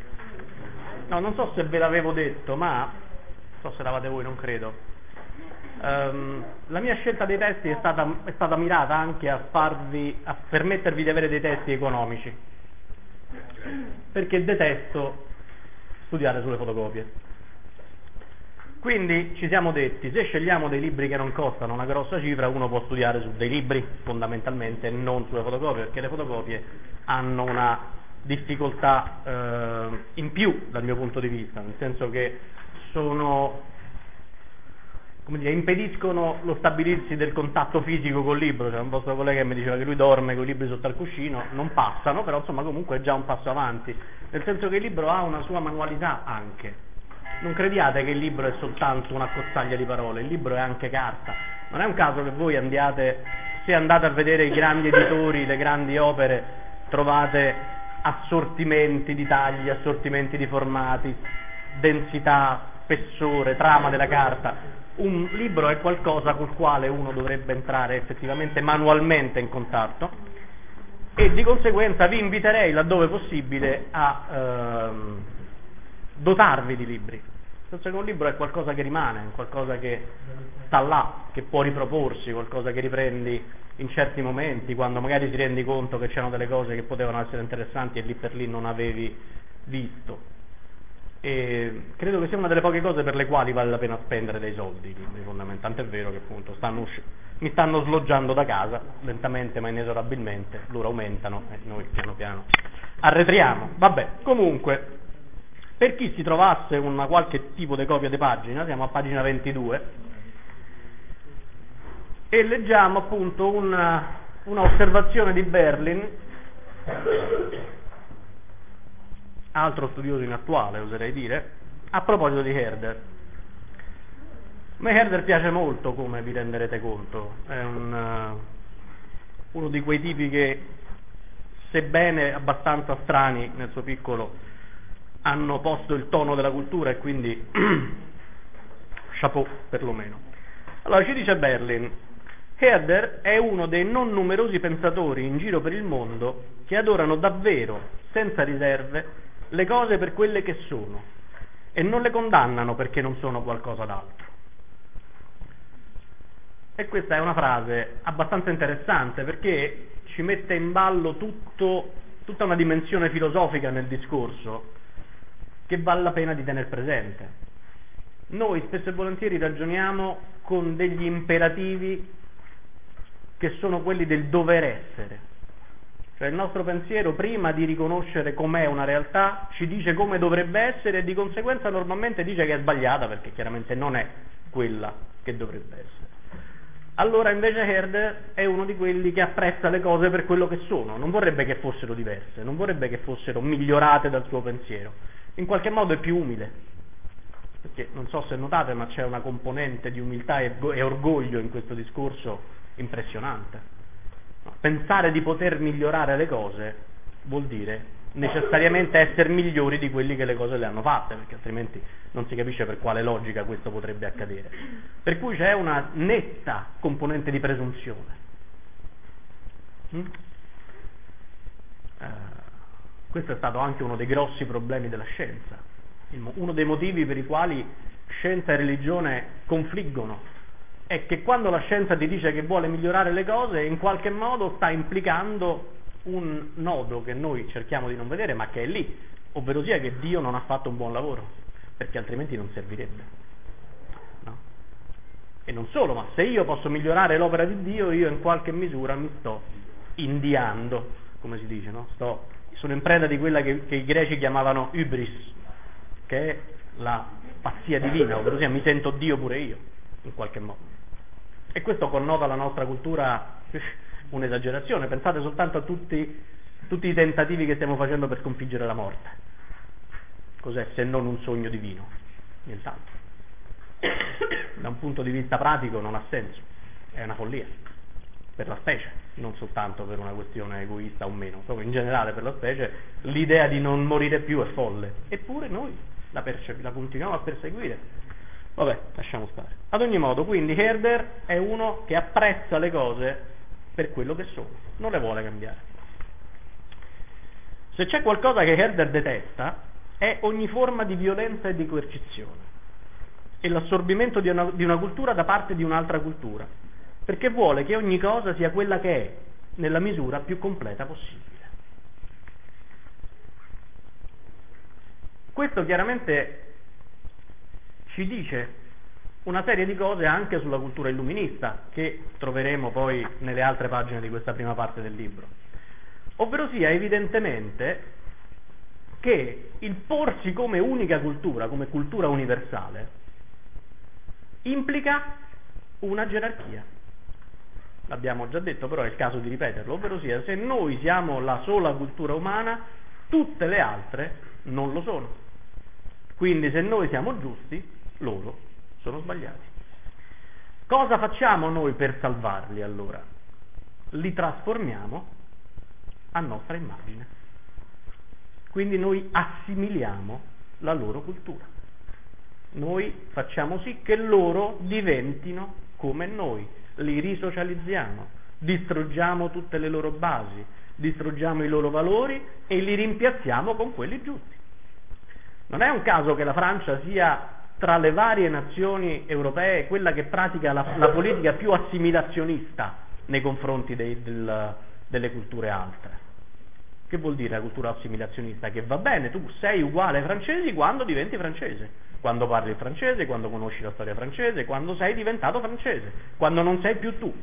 No, non so se ve l'avevo detto, ma non so se eravate voi, non credo. Um, la mia scelta dei testi è stata, è stata mirata anche a farvi, a permettervi di avere dei testi economici, perché detesto studiare sulle fotocopie. Quindi ci siamo detti, se scegliamo dei libri che non costano una grossa cifra, uno può studiare su dei libri fondamentalmente, non sulle fotocopie, perché le fotocopie hanno una difficoltà eh, in più dal mio punto di vista, nel senso che sono, come dire, impediscono lo stabilirsi del contatto fisico col libro. C'è un vostro collega che mi diceva che lui dorme con i libri sotto al cuscino, non passano, però insomma comunque è già un passo avanti, nel senso che il libro ha una sua manualità anche. Non crediate che il libro è soltanto una cozzaglia di parole, il libro è anche carta. Non è un caso che voi andiate, se andate a vedere i grandi editori, le grandi opere, trovate assortimenti di tagli, assortimenti di formati, densità, spessore, trama della carta. Un libro è qualcosa col quale uno dovrebbe entrare effettivamente manualmente in contatto, e di conseguenza vi inviterei, laddove possibile, a ehm, dotarvi di libri. Nel senso che un libro è qualcosa che rimane, qualcosa che sta là, che può riproporsi, qualcosa che riprendi in certi momenti, quando magari ti rendi conto che c'erano delle cose che potevano essere interessanti e lì per lì non avevi visto. E credo che sia una delle poche cose per le quali vale la pena spendere dei soldi, fondamentalmente. Tant'è vero che appunto stanno usci- mi stanno sloggiando da casa, lentamente ma inesorabilmente, loro aumentano e noi piano piano arretriamo. Vabbè, comunque, per chi si trovasse una qualche tipo di copia di pagina, siamo a pagina ventidue, e leggiamo appunto una, una osservazione di Berlin, altro studioso inattuale oserei dire, a proposito di Herder. A me Herder piace molto, come vi renderete conto, è un, uh, uno di quei tipi che, sebbene abbastanza strani nel suo piccolo, hanno posto il tono della cultura, e quindi chapeau perlomeno. Allora ci dice Berlin: Herder è uno dei non numerosi pensatori in giro per il mondo che adorano davvero, senza riserve, le cose per quelle che sono e non le condannano perché non sono qualcosa d'altro. E questa è una frase abbastanza interessante, perché ci mette in ballo tutto, tutta una dimensione filosofica nel discorso che vale la pena di tenere presente. Noi spesso e volentieri ragioniamo con degli imperativi che sono quelli del dover essere. Cioè il nostro pensiero, prima di riconoscere com'è una realtà, ci dice come dovrebbe essere, e di conseguenza normalmente dice che è sbagliata, perché chiaramente non è quella che dovrebbe essere. Allora invece Herder è uno di quelli che apprezza le cose per quello che sono, non vorrebbe che fossero diverse, non vorrebbe che fossero migliorate dal suo pensiero. In qualche modo è più umile, perché non so se notate, ma c'è una componente di umiltà e orgoglio in questo discorso impressionante. Pensare di poter migliorare le cose vuol dire necessariamente essere migliori di quelli che le cose le hanno fatte, perché altrimenti non si capisce per quale logica questo potrebbe accadere. Per cui c'è una netta componente di presunzione. Mm? Uh, questo è stato anche uno dei grossi problemi della scienza, uno dei motivi per i quali scienza e religione confliggono. È che quando la scienza ti dice che vuole migliorare le cose, in qualche modo sta implicando un nodo che noi cerchiamo di non vedere, ma che è lì, ovvero sia che Dio non ha fatto un buon lavoro, perché altrimenti non servirebbe. No? E non solo, ma se io posso migliorare l'opera di Dio, io in qualche misura mi sto indiando, come si dice, no? Sto, sono in preda di quella che, che i greci chiamavano hybris, che è la pazzia divina, ovvero sia mi sento Dio pure io, in qualche modo. E questo connota la nostra cultura un'esagerazione. Pensate soltanto a tutti, tutti i tentativi che stiamo facendo per sconfiggere la morte. Cos'è se non un sogno divino? Nient'altro. Da un punto di vista pratico non ha senso, è una follia per la specie, non soltanto per una questione egoista o meno, proprio in generale per la specie l'idea di non morire più è folle, eppure noi la, perce- la continuiamo a perseguire. Vabbè, lasciamo stare. Ad ogni modo, quindi Herder è uno che apprezza le cose per quello che sono, non le vuole cambiare. Se c'è qualcosa che Herder detesta, è ogni forma di violenza e di coercizione. e l'assorbimento di una, di una cultura da parte di un'altra cultura, perché vuole che ogni cosa sia quella che è, nella misura più completa possibile. Questo chiaramente ci dice una serie di cose anche sulla cultura illuminista, che troveremo poi nelle altre pagine di questa prima parte del libro. Ovvero sia, evidentemente, che il porsi come unica cultura, come cultura universale, implica una gerarchia. L'abbiamo già detto, però è il caso di ripeterlo, ovvero sia, se noi siamo la sola cultura umana, tutte le altre non lo sono. Quindi se noi siamo giusti, loro sono sbagliati. Cosa facciamo noi per salvarli allora? Li trasformiamo a nostra immagine. Quindi noi assimiliamo la loro cultura. Noi facciamo sì che loro diventino come noi, li risocializziamo, distruggiamo tutte le loro basi, distruggiamo i loro valori e li rimpiazziamo con quelli giusti. Non è un caso che la Francia sia tra le varie nazioni europee quella che pratica la, la politica più assimilazionista nei confronti dei, del, delle culture altre. Che vuol dire la cultura assimilazionista? Che va bene, tu sei uguale ai francesi quando diventi francese, quando parli il francese, quando conosci la storia francese, quando sei diventato francese, quando non sei più tu.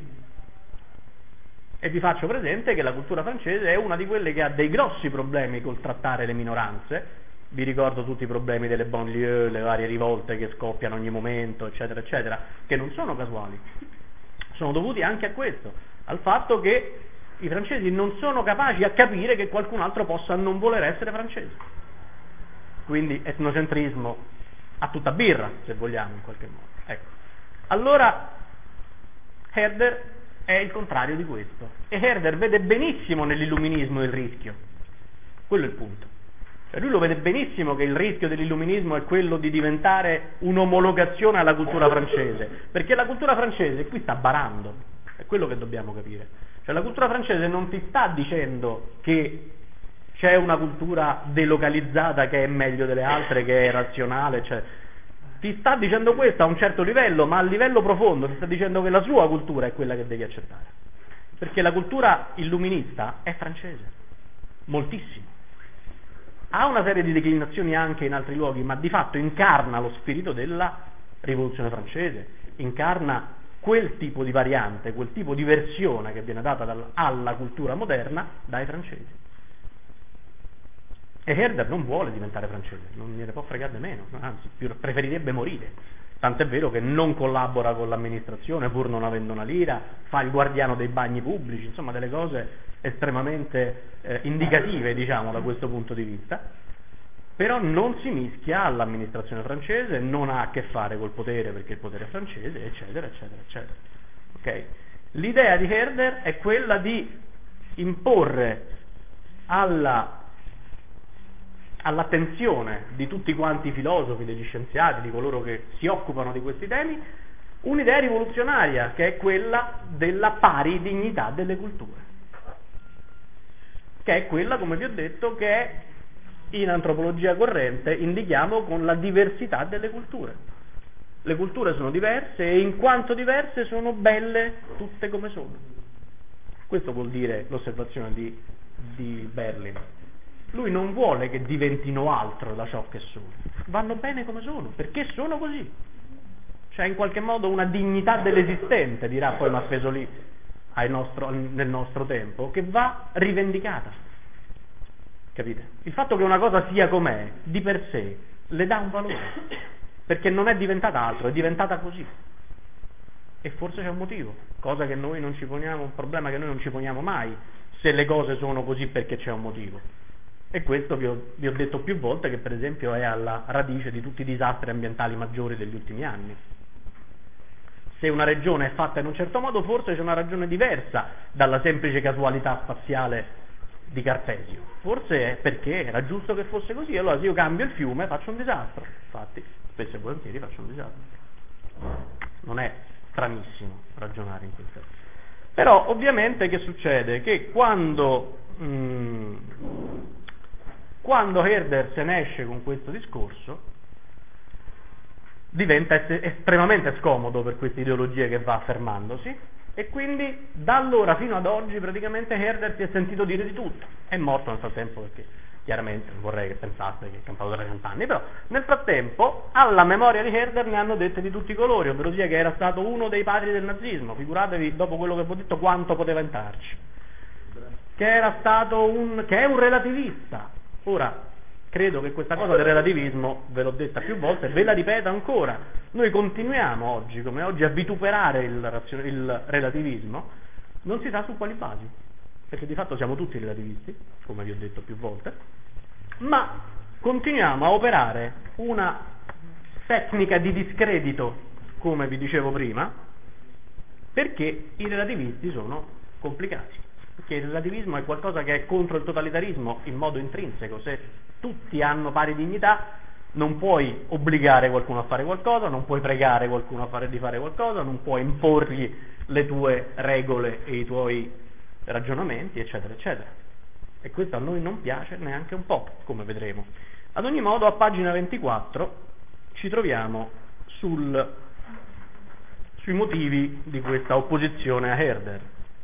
E vi faccio presente che la cultura francese è una di quelle che ha dei grossi problemi col trattare le minoranze. Vi ricordo tutti i problemi delle banlieue, le varie rivolte che scoppiano ogni momento, eccetera, eccetera, che non sono casuali. Sono dovuti anche a questo, al fatto che i francesi non sono capaci a capire che qualcun altro possa non voler essere francese. Quindi etnocentrismo a tutta birra, se vogliamo, in qualche modo. Ecco. Allora Herder è il contrario di questo, e Herder vede benissimo nell'illuminismo il rischio. Quello è il punto. Cioè lui lo vede benissimo che il rischio dell'illuminismo è quello di diventare un'omologazione alla cultura francese, perché la cultura francese qui sta barando, è quello che dobbiamo capire. Cioè la cultura francese non ti sta dicendo che c'è una cultura delocalizzata che è meglio delle altre, che è razionale, cioè, ti sta dicendo questo a un certo livello, ma a livello profondo ti sta dicendo che la sua cultura è quella che devi accettare, perché la cultura illuminista è francese, moltissimo. Ha una serie di declinazioni anche in altri luoghi, ma di fatto incarna lo spirito della rivoluzione francese, incarna quel tipo di variante, quel tipo di versione che viene data dal, alla cultura moderna dai francesi. E Herder non vuole diventare francese, non gliene può fregare nemmeno, anzi preferirebbe morire. Tant'è vero che non collabora con l'amministrazione pur non avendo una lira, fa il guardiano dei bagni pubblici, insomma delle cose estremamente eh, indicative, diciamo, da questo punto di vista, però non si mischia all'amministrazione francese, non ha a che fare col potere perché il potere è francese, eccetera, eccetera, eccetera. Okay? L'idea di Herder è quella di imporre alla all'attenzione di tutti quanti i filosofi, degli scienziati, di coloro che si occupano di questi temi, un'idea rivoluzionaria che è quella della pari dignità delle culture, che è quella, come vi ho detto, che in antropologia corrente indichiamo con la diversità delle culture. Le culture sono diverse e in quanto diverse sono belle tutte come sono. Questo vuol dire l'osservazione di, di Berlin. Lui non vuole che diventino altro da ciò che sono, vanno bene come sono, perché sono così. C'è in qualche modo una dignità dell'esistente, dirà poi Maffesoli al nostro, nel nostro tempo, che va rivendicata. Capite? Il fatto che una cosa sia com'è, di per sé, le dà un valore, perché non è diventata altro, è diventata così. E forse c'è un motivo, cosa che noi non ci poniamo, un problema che noi non ci poniamo mai, se le cose sono così perché c'è un motivo. E questo vi ho, vi ho detto più volte che per esempio è alla radice di tutti i disastri ambientali maggiori degli ultimi anni. Se una regione è fatta in un certo modo, forse c'è una ragione diversa dalla semplice casualità spaziale di Cartesio. Forse è perché era giusto che fosse così, allora se io cambio il fiume faccio un disastro. Infatti, spesso e volentieri faccio un disastro. Non è stranissimo ragionare in questo senso. Però ovviamente che succede? Che quando... Mh, Quando Herder se ne esce con questo discorso, diventa es- estremamente scomodo per queste ideologie che va affermandosi, e quindi da allora fino ad oggi praticamente Herder si è sentito dire di tutto. È morto nel frattempo, perché chiaramente non vorrei che pensasse che è campato trecento anni, però nel frattempo alla memoria di Herder ne hanno dette di tutti i colori, ovvero sia che era stato uno dei padri del nazismo. Figuratevi, dopo quello che vi ho detto, quanto poteva entrarci, che era stato un che è un relativista. Ora credo che questa cosa del relativismo, ve l'ho detta più volte, ve la ripeto ancora, noi continuiamo oggi come oggi a vituperare il, razio- il relativismo, non si sa su quali basi, perché di fatto siamo tutti relativisti, come vi ho detto più volte, ma continuiamo a operare una tecnica di discredito, come vi dicevo prima, perché i relativisti sono complicati, perché il relativismo è qualcosa che è contro il totalitarismo in modo intrinseco. Se tutti hanno pari dignità, non puoi obbligare qualcuno a fare qualcosa, non puoi pregare qualcuno a fare di fare qualcosa, non puoi imporgli le tue regole e i tuoi ragionamenti, eccetera, eccetera. E questo a noi non piace neanche un po', come vedremo. Ad ogni modo, a pagina ventiquattro ci troviamo sul, sui motivi di questa opposizione a Herder.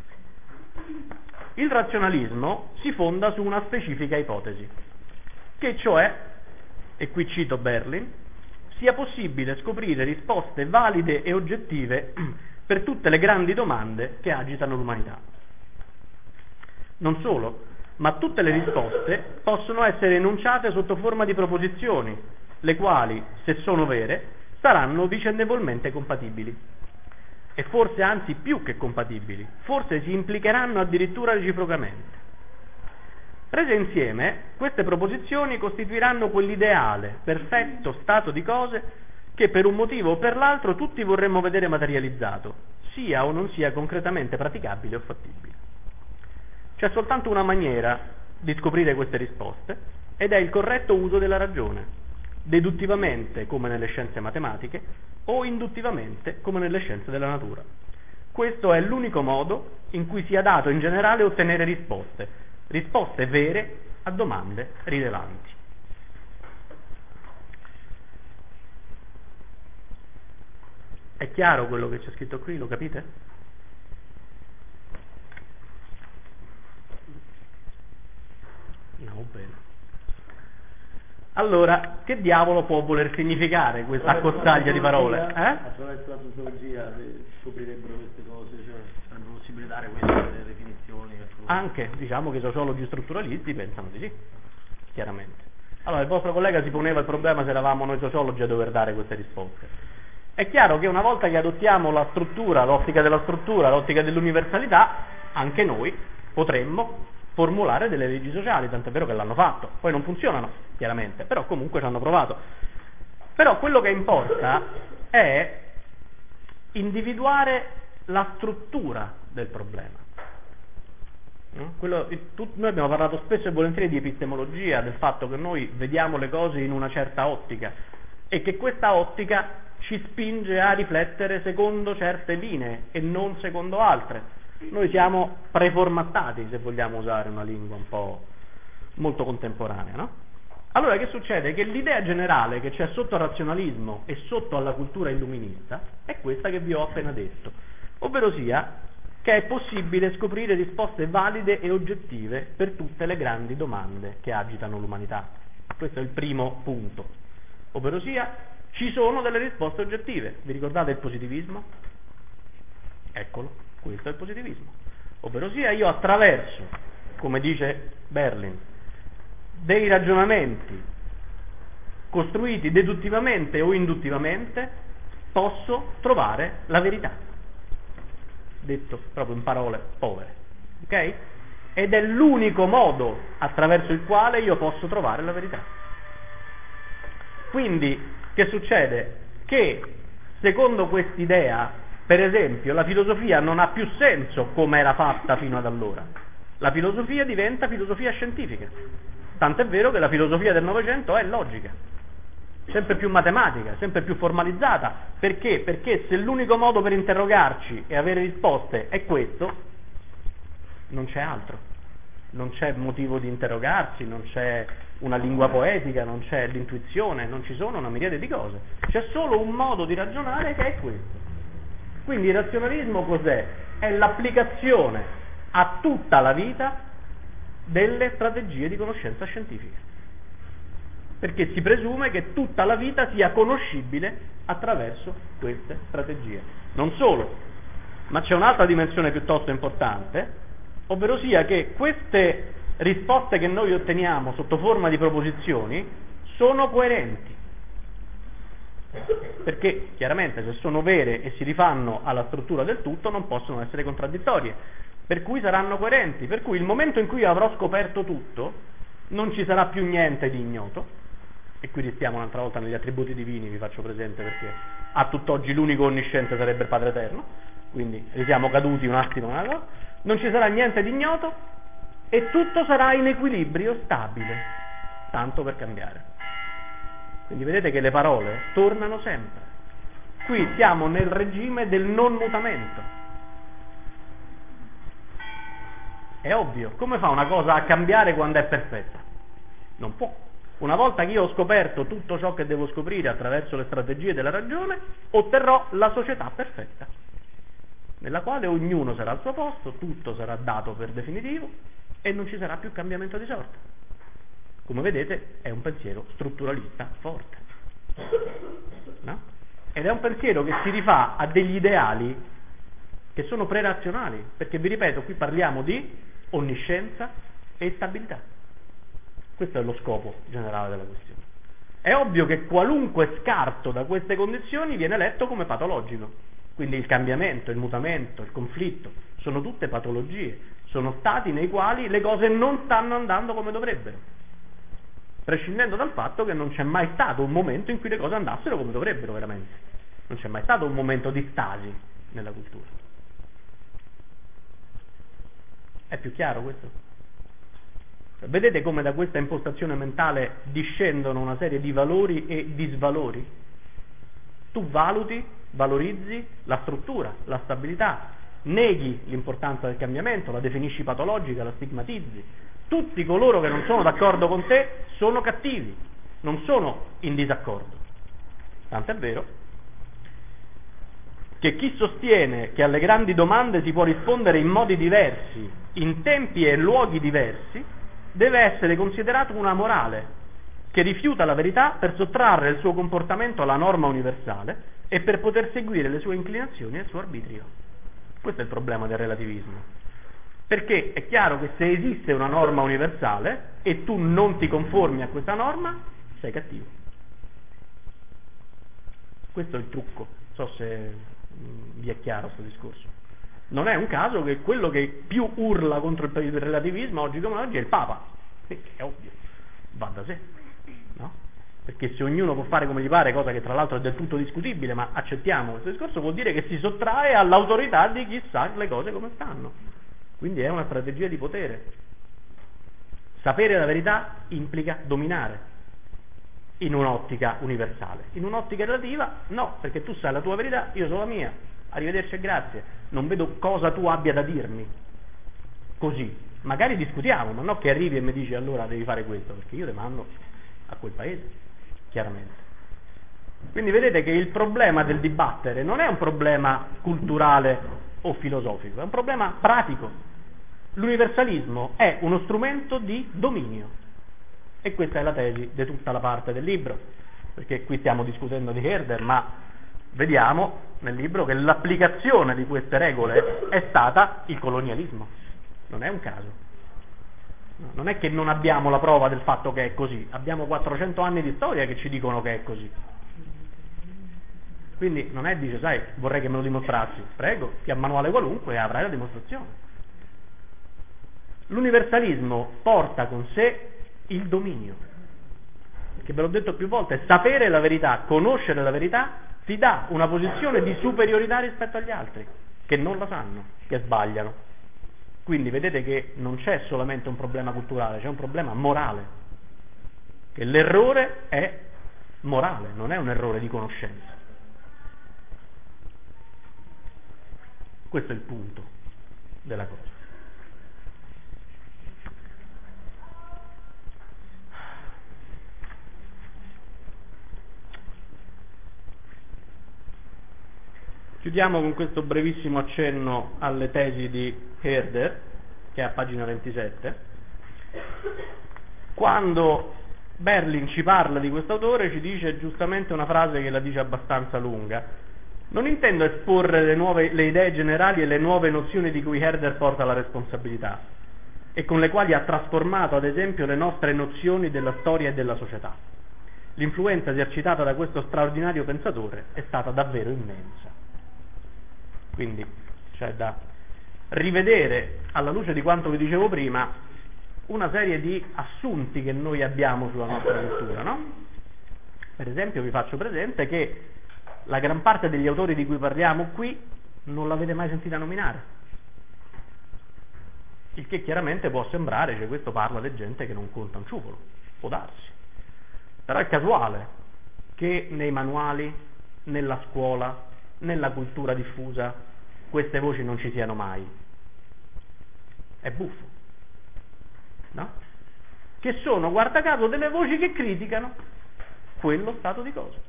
Il razionalismo si fonda su una specifica ipotesi, che cioè, e qui cito Berlin, sia possibile scoprire risposte valide e oggettive per tutte le grandi domande che agitano l'umanità. Non solo, ma tutte le risposte possono essere enunciate sotto forma di proposizioni, le quali, se sono vere, saranno vicendevolmente compatibili. E forse anzi più che compatibili, forse si implicheranno addirittura reciprocamente. Prese insieme, queste proposizioni costituiranno quell'ideale, perfetto stato di cose che per un motivo o per l'altro tutti vorremmo vedere materializzato, sia o non sia concretamente praticabile o fattibile. C'è soltanto una maniera di scoprire queste risposte, ed è il corretto uso della ragione, deduttivamente come nelle scienze matematiche o induttivamente come nelle scienze della natura. Questo è l'unico modo in cui sia dato in generale ottenere risposte, risposte vere a domande rilevanti. È chiaro quello che c'è scritto qui, lo capite? No, bene. Allora, che diavolo può voler significare questa accozzaglia di parole? Eh? Attraverso la sociologia si scoprirebbero queste cose, cioè sarebbe possibile dare queste definizioni. Anche, diciamo che i sociologi strutturalisti pensano di sì, chiaramente. Allora, il vostro collega si poneva il problema se eravamo noi sociologi a dover dare queste risposte. È chiaro che una volta che adottiamo la struttura, l'ottica della struttura, l'ottica dell'universalità, anche noi potremmo formulare delle leggi sociali, tant'è vero che l'hanno fatto. Poi non funzionano, chiaramente, però comunque ci hanno provato. Però quello che importa è individuare la struttura del problema. No? Quello, tu, noi abbiamo parlato spesso e volentieri di epistemologia, del fatto che noi vediamo le cose in una certa ottica e che questa ottica ci spinge a riflettere secondo certe linee e non secondo altre. Noi siamo preformattati, se vogliamo usare una lingua un po' molto contemporanea, no? Allora che succede? Che l'idea generale che c'è sotto al razionalismo e sotto alla cultura illuminista è questa che vi ho appena detto, ovvero sia che è possibile scoprire risposte valide e oggettive per tutte le grandi domande che agitano l'umanità. Questo è il primo punto, ovvero sia ci sono delle risposte oggettive. Vi ricordate il positivismo? Eccolo. Questo è il positivismo, ovvero sia io attraverso, come dice Berlin, dei ragionamenti costruiti deduttivamente o induttivamente posso trovare la verità, detto proprio in parole povere, ok? Ed è l'unico modo attraverso il quale io posso trovare la verità. Quindi che succede? Che secondo quest'idea, per esempio, la filosofia non ha più senso come era fatta fino ad allora. La filosofia diventa filosofia scientifica. Tant'è vero che la filosofia del Novecento è logica, sempre più matematica, sempre più formalizzata. Perché? Perché se l'unico modo per interrogarci e avere risposte è questo, non c'è altro. non c'è motivo di interrogarsi, non c'è una lingua poetica, non c'è l'intuizione, non ci sono una miriade di cose, c'è solo un modo di ragionare che è questo. Quindi il razionalismo cos'è? È l'applicazione a tutta la vita delle strategie di conoscenza scientifica, perché si presume che tutta la vita sia conoscibile attraverso queste strategie. Non solo, ma c'è un'altra dimensione piuttosto importante, ovvero sia che queste risposte che noi otteniamo sotto forma di proposizioni sono coerenti, perché chiaramente se sono vere e si rifanno alla struttura del tutto non possono essere contraddittorie, per cui saranno coerenti, per cui il momento in cui io avrò scoperto tutto non ci sarà più niente di ignoto, e qui restiamo un'altra volta negli attributi divini, vi faccio presente, perché a tutt'oggi l'unico onnisciente sarebbe il Padre Eterno, quindi siamo caduti un attimo nella cosa. Non ci sarà niente di ignoto e tutto sarà in equilibrio stabile, tanto per cambiare. Quindi vedete che le parole tornano sempre. Qui siamo nel regime del non mutamento. È ovvio, come fa una cosa a cambiare quando è perfetta? Non può. Una volta che io ho scoperto tutto ciò che devo scoprire attraverso le strategie della ragione, otterrò la società perfetta, nella quale ognuno sarà al suo posto, tutto sarà dato per definitivo e non ci sarà più cambiamento di sorta. Come vedete è un pensiero strutturalista forte, no? Ed è un pensiero che si rifà a degli ideali che sono pre-razionali, perché vi ripeto, qui parliamo di onniscienza e stabilità. Questo è lo scopo generale della questione. È ovvio che qualunque scarto da queste condizioni viene letto come patologico. Quindi il cambiamento, il mutamento, il conflitto sono tutte patologie, sono stati nei quali le cose non stanno andando come dovrebbero, prescindendo dal fatto che non c'è mai stato un momento in cui le cose andassero come dovrebbero veramente. Non c'è mai stato un momento di stasi nella cultura. È più chiaro questo? Vedete come da questa impostazione mentale discendono una serie di valori e disvalori? Tu valuti, valorizzi la struttura, la stabilità, neghi l'importanza del cambiamento, la definisci patologica, la stigmatizzi. Tutti coloro che non sono d'accordo con te sono cattivi, non sono in disaccordo. Tant'è vero che chi sostiene che alle grandi domande si può rispondere in modi diversi, in tempi e luoghi diversi, deve essere considerato una morale che rifiuta la verità per sottrarre il suo comportamento alla norma universale e per poter seguire le sue inclinazioni e il suo arbitrio. Questo è il problema del relativismo, perché è chiaro che se esiste una norma universale e tu non ti conformi a questa norma, sei cattivo. Questo è il trucco, non so se vi è chiaro questo discorso. Non è un caso che quello che più urla contro il relativismo oggi come oggi è il Papa, che è ovvio, va da sé, no? Perché se ognuno può fare come gli pare, cosa che tra l'altro è del tutto discutibile, ma accettiamo questo discorso, vuol dire che si sottrae all'autorità di chi sa le cose come stanno. Quindi è una strategia di potere. Sapere la verità implica dominare in un'ottica universale. In un'ottica relativa no, perché tu sai la tua verità, io so la mia, arrivederci e grazie, non vedo cosa tu abbia da dirmi. Così, magari discutiamo, ma no che arrivi e mi dici allora devi fare questo, perché io te mando a quel paese, chiaramente. Quindi vedete che il problema del dibattere non è un problema culturale o filosofico, è un problema pratico. L'universalismo è uno strumento di dominio, e questa è la tesi di tutta la parte del libro, perché qui stiamo discutendo di Herder, ma vediamo nel libro che l'applicazione di queste regole è stata il colonialismo. Non è un caso, no, non è che non abbiamo la prova del fatto che è così, abbiamo quattrocento anni di storia che ci dicono che è così. Quindi non è, dice, sai, vorrei che me lo dimostrassi, prego, ti ha manuale qualunque e avrai la dimostrazione. L'universalismo porta con sé il dominio, perché ve l'ho detto più volte, sapere la verità, conoscere la verità ti dà una posizione di superiorità rispetto agli altri che non la sanno, che sbagliano. Quindi vedete che non c'è solamente un problema culturale, c'è un problema morale, che l'errore è morale, non è un errore di conoscenza. Questo è il punto della cosa. Chiudiamo con questo brevissimo accenno alle tesi di Herder, che è a pagina ventisette. Quando Berlin ci parla di questo autore, ci dice giustamente una frase che la dice abbastanza lunga: non intendo esporre le, nuove, le idee generali e le nuove nozioni di cui Herder porta la responsabilità e con le quali ha trasformato ad esempio le nostre nozioni della storia e della società. L'influenza esercitata da questo straordinario pensatore è stata davvero immensa. Quindi c'è da rivedere, alla luce di quanto vi dicevo prima, una serie di assunti che noi abbiamo sulla nostra cultura, no? Per esempio vi faccio presente che la gran parte degli autori di cui parliamo qui non l'avete mai sentita nominare, il che chiaramente può sembrare che questo parla di gente che non conta un ciufolo, può darsi, però è casuale che nei manuali, nella scuola, nella cultura diffusa queste voci non ci siano mai. È buffo, no? Che sono, guarda caso, delle voci che criticano quello stato di cose.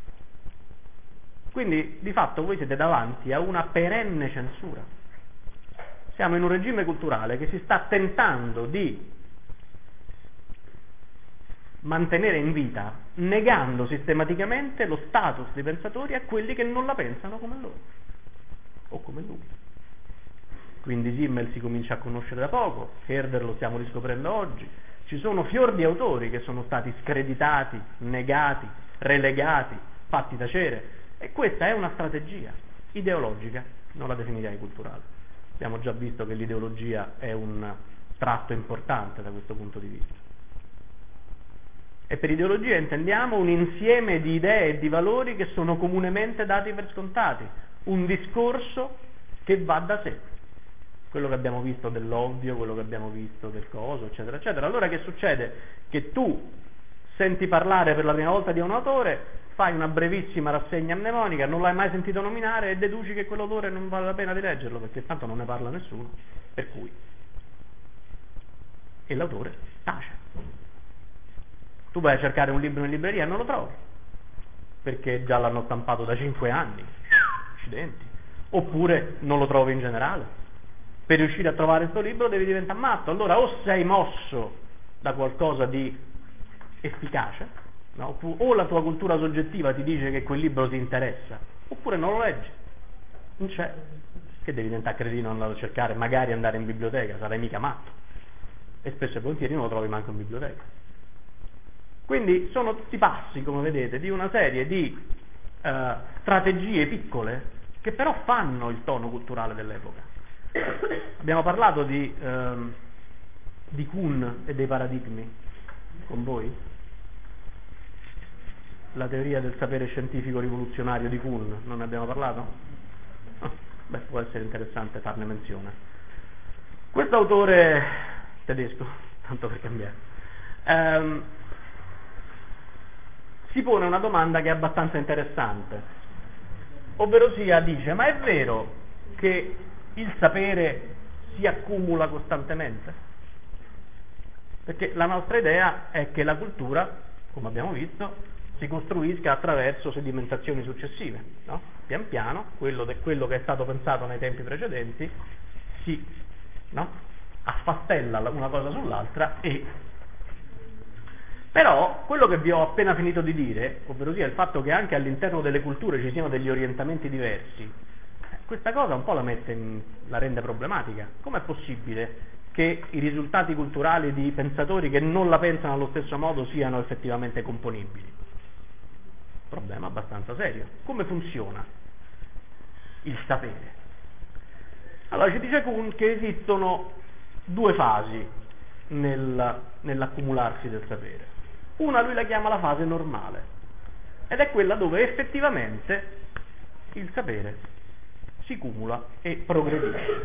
Quindi di fatto voi siete davanti a una perenne censura. Siamo in un regime culturale che si sta tentando di mantenere in vita, negando sistematicamente lo status dei pensatori a quelli che non la pensano come loro o come lui. Quindi Simmel si comincia a conoscere da poco, Herder lo stiamo riscoprendo oggi, ci sono fior di autori che sono stati screditati, negati, relegati, fatti tacere, e questa è una strategia ideologica, non la definirei culturale. Abbiamo già visto che l'ideologia è un tratto importante da questo punto di vista. E per ideologia intendiamo un insieme di idee e di valori che sono comunemente dati per scontati, un discorso che va da sé. Quello che abbiamo visto dell'ovvio, quello che abbiamo visto del coso, eccetera, eccetera. Allora che succede? Che tu senti parlare per la prima volta di un autore, fai una brevissima rassegna mnemonica, non l'hai mai sentito nominare e deduci che quell'autore non vale la pena di leggerlo perché tanto non ne parla nessuno, per cui e l'autore tace. Tu vai a cercare un libro in libreria e non lo trovi perché già l'hanno stampato da cinque anni, accidenti, oppure non lo trovi in generale. Per riuscire a trovare questo libro devi diventare matto. Allora o sei mosso da qualcosa di efficace, no? O la tua cultura soggettiva ti dice che quel libro ti interessa, oppure non lo leggi, non c'è, che devi diventare cretino andare a cercare, magari andare in biblioteca, sarai mica matto, e spesso e volentieri non lo trovi manco in biblioteca. Quindi sono tutti passi, come vedete, di una serie di uh, strategie piccole che però fanno il tono culturale dell'epoca. Abbiamo parlato di, uh, di Kuhn e dei paradigmi con voi? La teoria del sapere scientifico rivoluzionario di Kuhn, non ne abbiamo parlato? Oh, beh, può essere interessante farne menzione. Questo autore tedesco, tanto per cambiare, ehm, si pone una domanda che è abbastanza interessante, ovvero sia dice: ma è vero che il sapere si accumula costantemente? Perché la nostra idea è che la cultura, come abbiamo visto, si costruisca attraverso sedimentazioni successive, no? Pian piano, quello, de, quello che è stato pensato nei tempi precedenti si, no? affastella una cosa sull'altra. E però quello che vi ho appena finito di dire, ovvero sia il fatto che anche all'interno delle culture ci siano degli orientamenti diversi, questa cosa un po' la mette in, la rende problematica. Com'è possibile che i risultati culturali di pensatori che non la pensano allo stesso modo siano effettivamente componibili? Problema abbastanza serio. Come funziona il sapere? Allora ci dice Kuhn che esistono due fasi nel, nell'accumularsi del sapere. Una lui la chiama la fase normale, ed è quella dove effettivamente il sapere si cumula e progredisce.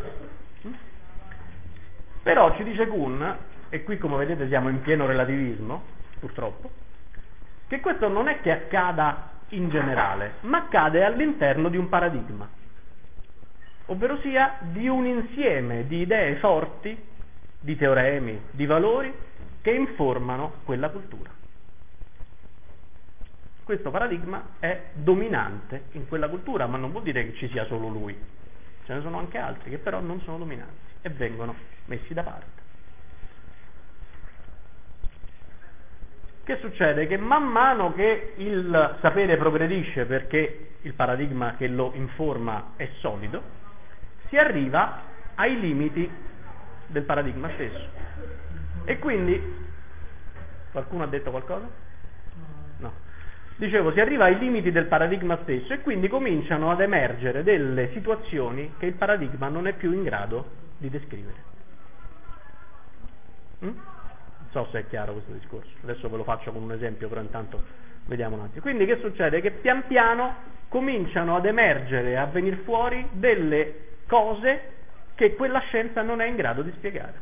Però ci dice Kuhn, e qui come vedete siamo in pieno relativismo, purtroppo, che questo non è che accada in generale, ma accade all'interno di un paradigma, ovvero sia di un insieme di idee forti, di teoremi, di valori che informano quella cultura. questo paradigma è dominante in quella cultura, ma non vuol dire che ci sia solo lui, ce ne sono anche altri che però non sono dominanti e vengono messi da parte. Che succede? Che man mano che il sapere progredisce, perché il paradigma che lo informa è solido, si arriva ai limiti del paradigma stesso. E quindi, qualcuno ha detto qualcosa? No. Dicevo, si arriva ai limiti del paradigma stesso e quindi cominciano ad emergere delle situazioni che il paradigma non è più in grado di descrivere. Mm? Non so se è chiaro questo discorso, adesso ve lo faccio con un esempio, però intanto vediamo un attimo. Quindi che succede? Che pian piano cominciano ad emergere, a venire fuori delle cose che quella scienza non è in grado di spiegare.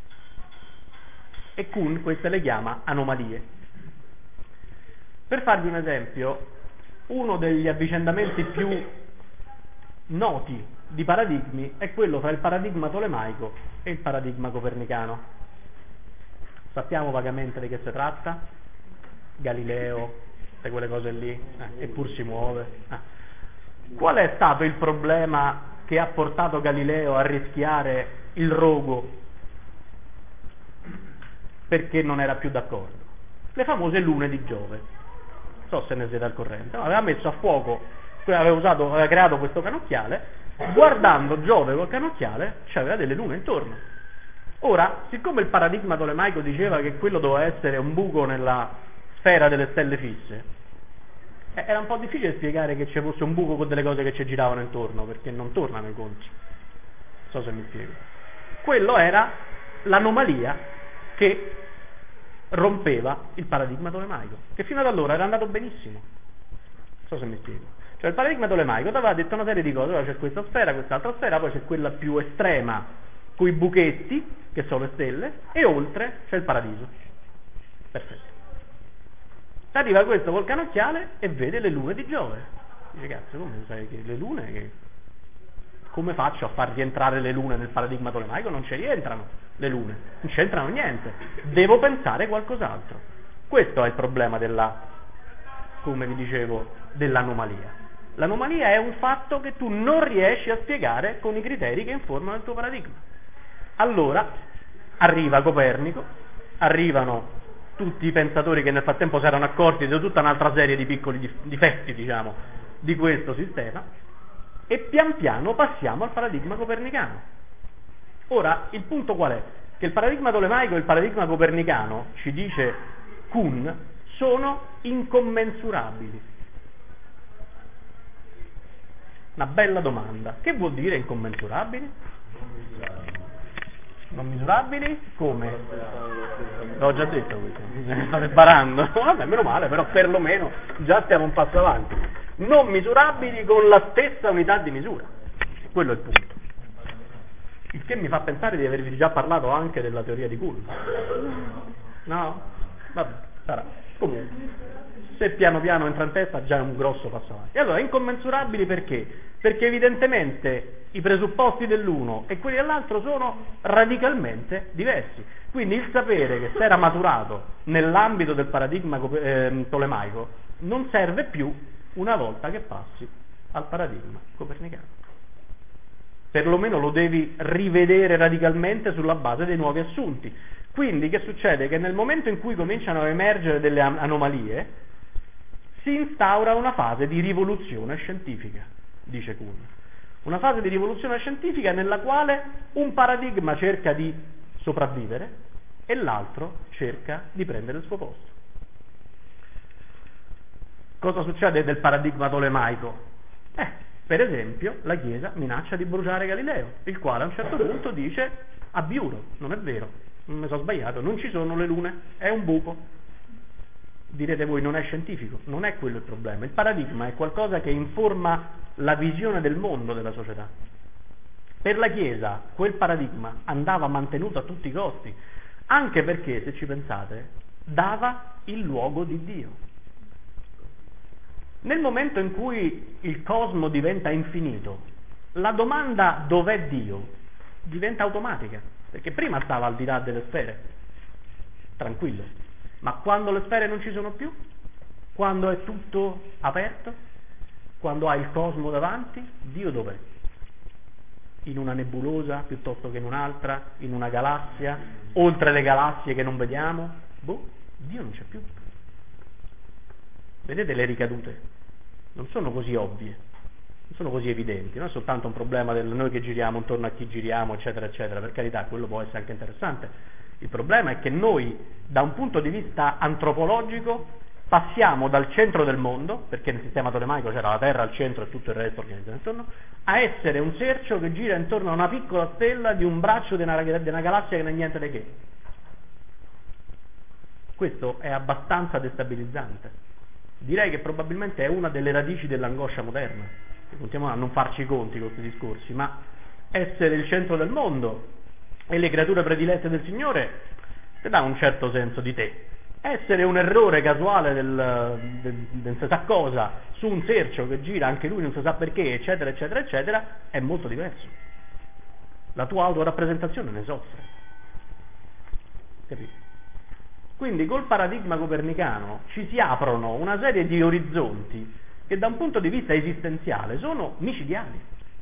E Kuhn queste le chiama anomalie. Per farvi un esempio, uno degli avvicendamenti più noti di paradigmi è quello fra il paradigma tolemaico e il paradigma copernicano. Sappiamo vagamente di che si tratta? Galileo, tutte quelle cose lì, eh, eppur si muove. Eh. Qual è stato il problema che ha portato Galileo a rischiare il rogo perché non era più d'accordo? Le famose lune di Giove. Non so se ne siete al corrente. No, aveva messo a fuoco, aveva, usato, aveva creato questo canocchiale, guardando Giove col canocchiale c'aveva delle lune intorno. Ora, siccome il paradigma tolemaico diceva che quello doveva essere un buco nella sfera delle stelle fisse, eh, era un po' difficile spiegare che ci fosse un buco con delle cose che ci giravano intorno, perché non tornano i conti. Non so se mi spiego. Quello era l'anomalia che rompeva il paradigma tolemaico, che fino ad allora era andato benissimo. Non so se mi spiego. Cioè il paradigma tolemaico aveva detto una serie di cose, allora c'è questa sfera, quest'altra sfera, poi c'è quella più estrema coi buchetti, che sono le stelle, e oltre c'è il paradiso. Perfetto. Arriva questo col canocchiale e vede le lune di Giove. Dice, cazzo, come sai che le lune, che... come faccio a far rientrare le lune nel paradigma tolemaico? Non ci rientrano le lune, non c'entrano niente. Devo pensare qualcos'altro. Questo è il problema della, come vi dicevo, dell'anomalia. L'anomalia è un fatto che tu non riesci a spiegare con i criteri che informano il tuo paradigma. Allora arriva Copernico, arrivano tutti i pensatori che nel frattempo si erano accorti di tutta un'altra serie di piccoli difetti, diciamo, di questo sistema, e pian piano passiamo al paradigma copernicano. Ora, il punto qual è? Che il paradigma tolemaico e il paradigma copernicano, ci dice Kuhn, sono incommensurabili. Una bella domanda. Che vuol dire incommensurabili? Non misurabili? Come? L'ho già detto questo, state barando. Vabbè, meno male, però perlomeno già stiamo un passo avanti. Non misurabili con la stessa unità di misura. Quello è il punto. Il che mi fa pensare di avervi già parlato anche della teoria di Kuhn. No? Vabbè, sarà. Comunque, se piano piano entra in testa già è un grosso passo avanti. E allora, incommensurabili perché? Perché evidentemente i presupposti dell'uno e quelli dell'altro sono radicalmente diversi. Quindi il sapere che si era maturato nell'ambito del paradigma eh, tolemaico non serve più una volta che passi al paradigma copernicano. Perlomeno lo devi rivedere radicalmente sulla base dei nuovi assunti. Quindi che succede? Che nel momento in cui cominciano a emergere delle anomalie si instaura una fase di rivoluzione scientifica, dice Kuhn. Una fase di rivoluzione scientifica nella quale un paradigma cerca di sopravvivere e l'altro cerca di prendere il suo posto. Cosa succede del paradigma tolemaico? Eh, per esempio, la Chiesa minaccia di bruciare Galileo, il quale a un certo punto dice: abbiuro, non è vero, non mi sono sbagliato, non ci sono le lune, è un buco. Direte voi, non è scientifico, non è quello il problema. Il paradigma è qualcosa che informa la visione del mondo della società. Per la Chiesa quel paradigma andava mantenuto a tutti i costi, anche perché, se ci pensate, dava il luogo di Dio. Nel momento in cui il cosmo diventa infinito, la domanda dov'è Dio diventa automatica, perché prima stava al di là delle sfere, tranquillo, ma quando le sfere non ci sono più, Quando è tutto aperto, quando hai il cosmo davanti, Dio dov'è? In una nebulosa piuttosto che in un'altra, in una galassia, oltre le galassie che non vediamo? Boh, Dio non c'è più. Vedete le ricadute? Non sono così ovvie, non sono così evidenti, non è soltanto un problema del noi che giriamo intorno a chi giriamo, eccetera, eccetera, per carità, quello può essere anche interessante. Il problema è che noi, da un punto di vista antropologico, passiamo dal centro del mondo, perché nel sistema tolemaico c'era la Terra al centro e tutto il resto organizzato intorno, a essere un cerchio che gira intorno a una piccola stella di un braccio di una, di una galassia che non è niente di che. Questo è abbastanza destabilizzante. Direi che probabilmente è una delle radici dell'angoscia moderna, che continuiamo a non farci i conti con questi discorsi, ma essere il centro del mondo e le creature predilette del Signore ti dà un certo senso di te. Essere un errore casuale del, del, del non si sa cosa su un cerchio che gira anche lui non si sa perché, eccetera, eccetera, eccetera, è molto diverso. La tua autorappresentazione ne soffre. Capito? Quindi col paradigma copernicano ci si aprono una serie di orizzonti che da un punto di vista esistenziale sono micidiali,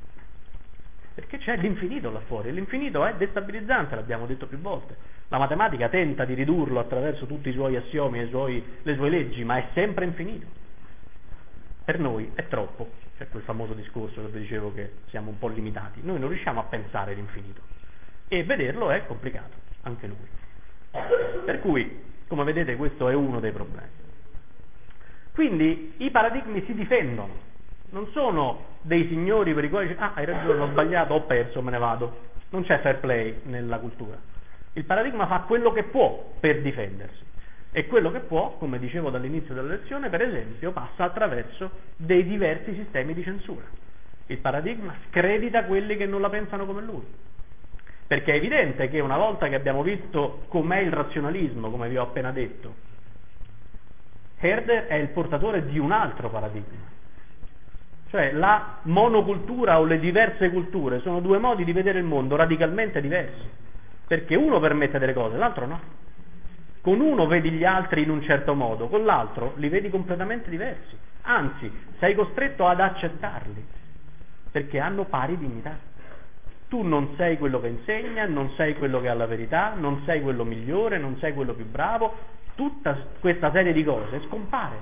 perché c'è l'infinito là fuori, e l'infinito è destabilizzante, l'abbiamo detto più volte. La matematica tenta di ridurlo attraverso tutti i suoi assiomi e i suoi, le sue leggi, ma è sempre infinito. Per noi è troppo, c'è quel famoso discorso che vi dicevo che siamo un po' limitati, noi non riusciamo a pensare l'infinito e vederlo è complicato, anche noi. Per cui, come vedete, questo è uno dei problemi. Quindi i paradigmi si difendono, non sono dei signori per i quali dice, ah, hai ragione, ho sbagliato, ho perso, me ne vado. Non c'è fair play nella cultura. Il paradigma fa quello che può per difendersi, e quello che può, come dicevo dall'inizio della lezione, per esempio, passa attraverso dei diversi sistemi di censura. Il paradigma scredita quelli che non la pensano come lui. Perché è evidente che una volta che abbiamo visto com'è il razionalismo, come vi ho appena detto, Herder è il portatore di un altro paradigma. Cioè la monocultura o le diverse culture sono due modi di vedere il mondo radicalmente diversi, perché uno permette delle cose, l'altro no. Con uno vedi gli altri in un certo modo, con l'altro li vedi completamente diversi. Anzi, sei costretto ad accettarli, perché hanno pari dignità. Tu non sei quello che insegna, non sei quello che ha la verità, non sei quello migliore, non sei quello più bravo, tutta questa serie di cose scompare.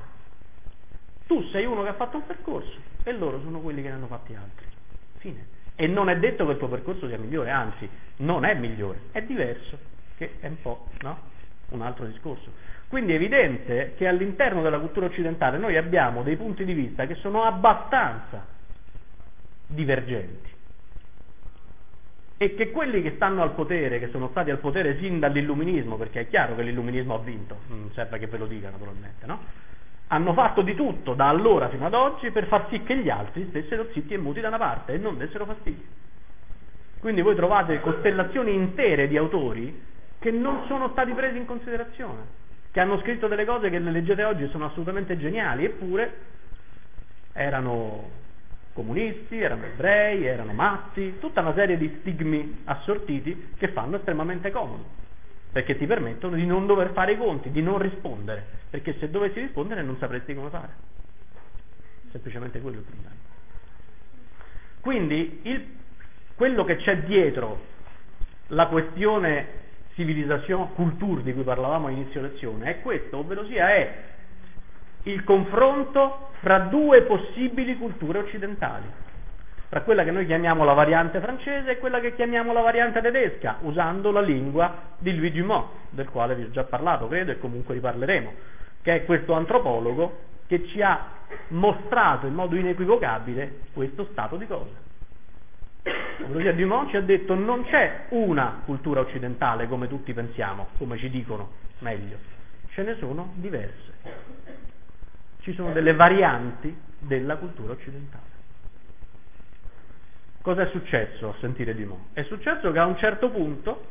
Tu sei uno che ha fatto un percorso e loro sono quelli che ne hanno fatti altri. Fine. E non è detto che il tuo percorso sia migliore, anzi, non è migliore, è diverso, che è un po', no? Un altro discorso. Quindi è evidente che all'interno della cultura occidentale noi abbiamo dei punti di vista che sono abbastanza divergenti. E che quelli che stanno al potere, che sono stati al potere sin dall'illuminismo, perché è chiaro che l'illuminismo ha vinto, non serve che ve lo dica naturalmente, no? Hanno fatto di tutto da allora fino ad oggi per far sì che gli altri stessero zitti e muti da una parte e non dessero fastidio. Quindi voi trovate costellazioni intere di autori che non sono stati presi in considerazione, che hanno scritto delle cose che le leggete oggi sono assolutamente geniali, eppure erano comunisti, erano ebrei, erano matti, tutta una serie di stigmi assortiti che fanno estremamente comodo, perché ti permettono di non dover fare i conti, di non rispondere, perché se dovessi rispondere non sapresti come fare. Semplicemente quello è il problema. Quindi il, quello che c'è dietro la questione civilisation, culture di cui parlavamo all'inizio lezione è questo, ovvero sia è il confronto fra due possibili culture occidentali, fra quella che noi chiamiamo la variante francese e quella che chiamiamo la variante tedesca, usando la lingua di Louis Dumont, del quale vi ho già parlato, credo, e comunque riparleremo, che è questo antropologo che ci ha mostrato in modo inequivocabile questo stato di cose. Ovvero Dumont ci ha detto non c'è una cultura occidentale come tutti pensiamo, come ci dicono meglio, ce ne sono diverse. Ci sono delle varianti della cultura occidentale. Cosa è successo a sentire Dumont? È successo che a un certo punto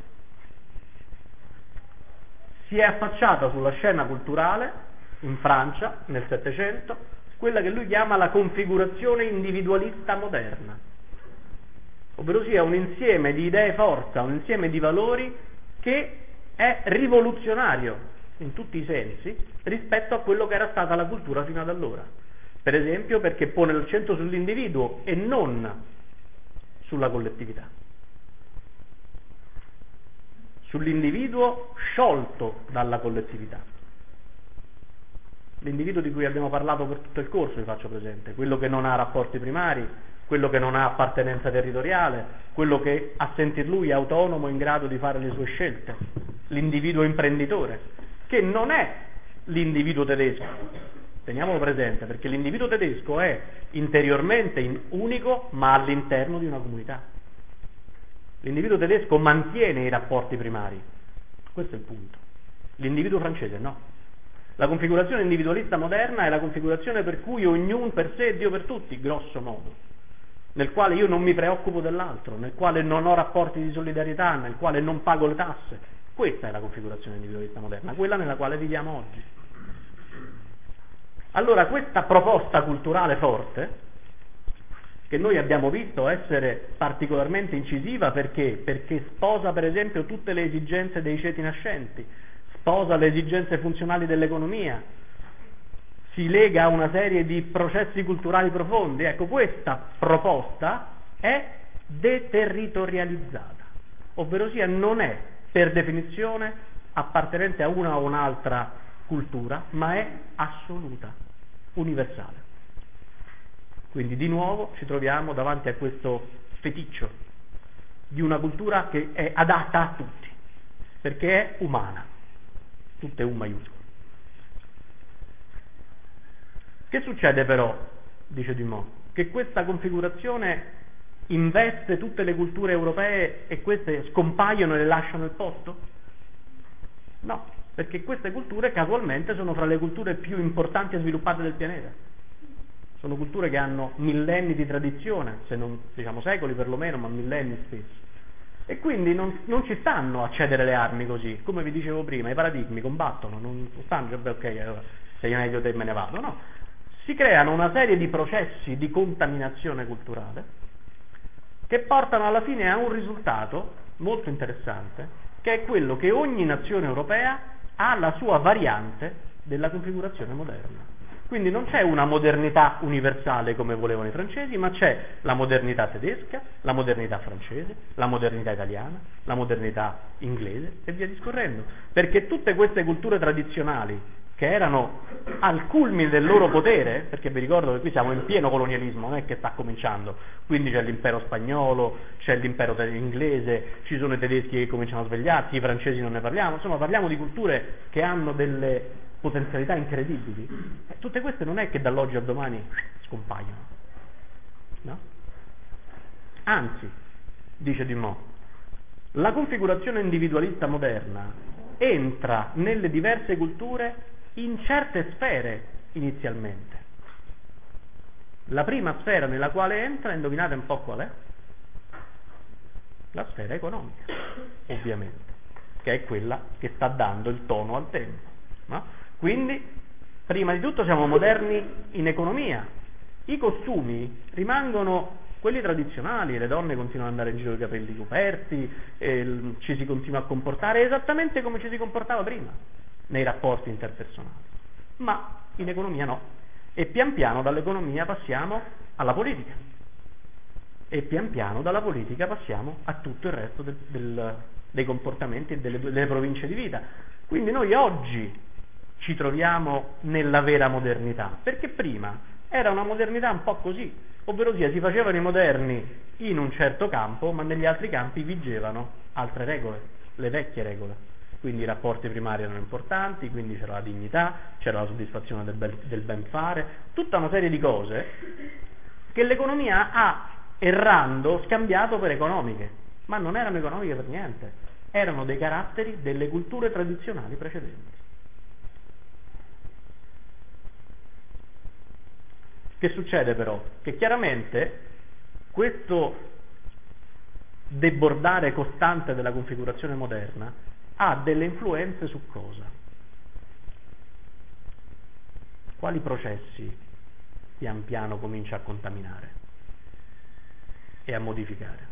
si è affacciata sulla scena culturale in Francia nel Settecento quella che lui chiama la configurazione individualista moderna, ovvero sia un insieme di idee forza, un insieme di valori che è rivoluzionario in tutti i sensi rispetto a quello che era stata la cultura fino ad allora. Per esempio perché pone l'accento sull'individuo e non sulla collettività. Sull'individuo sciolto dalla collettività. L'individuo di cui abbiamo parlato per tutto il corso, vi faccio presente, quello che non ha rapporti primari, quello che non ha appartenenza territoriale, quello che a sentir lui è autonomo, in grado di fare le sue scelte, l'individuo imprenditore, che non è l'individuo tedesco. Teniamolo presente, perché l'individuo tedesco è interiormente unico, ma all'interno di una comunità. L'individuo tedesco mantiene i rapporti primari, questo è il punto. L'individuo francese no. La configurazione individualista moderna è la configurazione per cui ognuno per sé e Dio per tutti, grosso modo, nel quale io non mi preoccupo dell'altro, nel quale non ho rapporti di solidarietà, nel quale non pago le tasse. Questa è la configurazione individualista moderna, quella nella quale viviamo oggi. Allora questa proposta culturale forte, che noi abbiamo visto essere particolarmente incisiva perché? Perché sposa per esempio tutte le esigenze dei ceti nascenti, sposa le esigenze funzionali dell'economia, si lega a una serie di processi culturali profondi. Ecco, questa proposta è deterritorializzata, ovvero sia non è per definizione appartenente a una o un'altra cultura, ma è assoluta, universale. Quindi di nuovo ci troviamo davanti a questo feticcio di una cultura che è adatta a tutti, perché è umana, tutte un maiuscolo. Che succede però, dice Dumont, che questa configurazione investe tutte le culture europee e queste scompaiono e le lasciano il posto? No, perché queste culture casualmente sono fra le culture più importanti e sviluppate del pianeta. Sono culture che hanno millenni di tradizione, se non diciamo secoli perlomeno, ma millenni spesso. E quindi non, non ci stanno a cedere le armi così, come vi dicevo prima, i paradigmi combattono, non stanno, cioè, beh, ok, allora, se io meglio te me ne vado, no. Si creano una serie di processi di contaminazione culturale che portano alla fine a un risultato molto interessante, che è quello che ogni nazione europea ha la sua variante della configurazione moderna. Quindi non c'è una modernità universale come volevano i francesi, ma c'è la modernità tedesca, la modernità francese, la modernità italiana, la modernità inglese e via discorrendo. Perché tutte queste culture tradizionali che erano al culmine del loro potere, perché vi ricordo che qui siamo in pieno colonialismo, non è che sta cominciando, quindi c'è l'impero spagnolo, c'è l'impero inglese, ci sono i tedeschi che cominciano a svegliarsi, i francesi non ne parliamo, insomma parliamo di culture che hanno delle potenzialità incredibili. E tutte queste non è che dall'oggi al domani scompaiono, no? Anzi, dice Dumont, la configurazione individualista moderna entra nelle diverse culture in certe sfere inizialmente. La prima sfera nella quale entra, indovinate un po' qual è? La sfera economica, ovviamente, che è quella che sta dando il tono al tempo, no? Quindi, prima di tutto siamo moderni in economia. I costumi rimangono quelli tradizionali, le donne continuano ad andare in giro con i capelli coperti, e ci si continua a comportare esattamente come ci si comportava prima nei rapporti interpersonali, ma in economia no. E pian piano dall'economia passiamo alla politica, e pian piano dalla politica passiamo a tutto il resto del, del, dei comportamenti e delle, delle province di vita. Quindi noi oggi ci troviamo nella vera modernità, perché prima era una modernità un po' così, ovvero sia si facevano i moderni in un certo campo, ma negli altri campi vigevano altre regole, le vecchie regole. Quindi i rapporti primari erano importanti, quindi c'era la dignità, c'era la soddisfazione del, bel, del ben fare, tutta una serie di cose che l'economia ha, errando, scambiato per economiche, ma non erano economiche per niente, erano dei caratteri delle culture tradizionali precedenti. Che succede però? Che chiaramente questo debordare costante della configurazione moderna ha delle influenze su cosa? Quali processi pian piano comincia a contaminare e a modificare?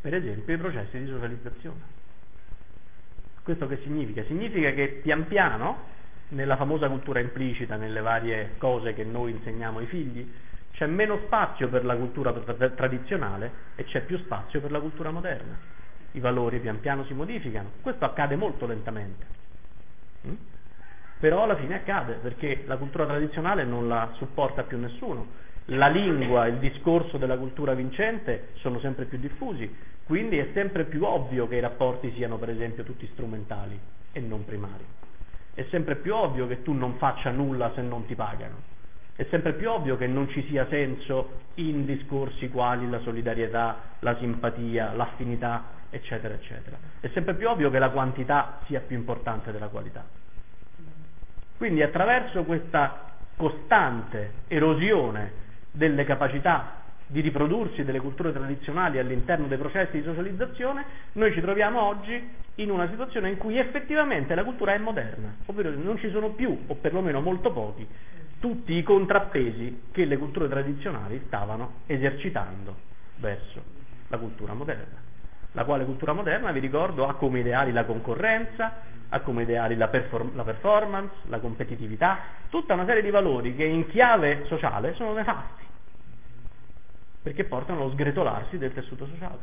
per esempio i processi di socializzazione. Questo che significa? Significa che pian piano, nella famosa cultura implicita, nelle varie cose che noi insegniamo ai figli, c'è meno spazio per la cultura tra- tradizionale e c'è più spazio per la cultura moderna. I valori pian piano si modificano. Questo accade molto lentamente. Mm? Però alla fine accade, perché la cultura tradizionale non la supporta più nessuno. La lingua, il discorso della cultura vincente sono sempre più diffusi, quindi è sempre più ovvio che i rapporti siano per esempio tutti strumentali e non primari. È sempre più ovvio che tu non faccia nulla se non ti pagano. È sempre più ovvio che non ci sia senso in discorsi quali la solidarietà, la simpatia, l'affinità, eccetera, eccetera. È sempre più ovvio che la quantità sia più importante della qualità. Quindi attraverso questa costante erosione delle capacità di riprodursi delle culture tradizionali all'interno dei processi di socializzazione, noi ci troviamo oggi in una situazione in cui effettivamente la cultura è moderna, ovvero non ci sono più, o perlomeno molto pochi, tutti i contrappesi che le culture tradizionali stavano esercitando verso la cultura moderna. La quale cultura moderna, vi ricordo, ha come ideali la concorrenza, ha come ideali la, perform- la performance, la competitività, tutta una serie di valori che in chiave sociale sono nefasti, perché portano allo sgretolarsi del tessuto sociale.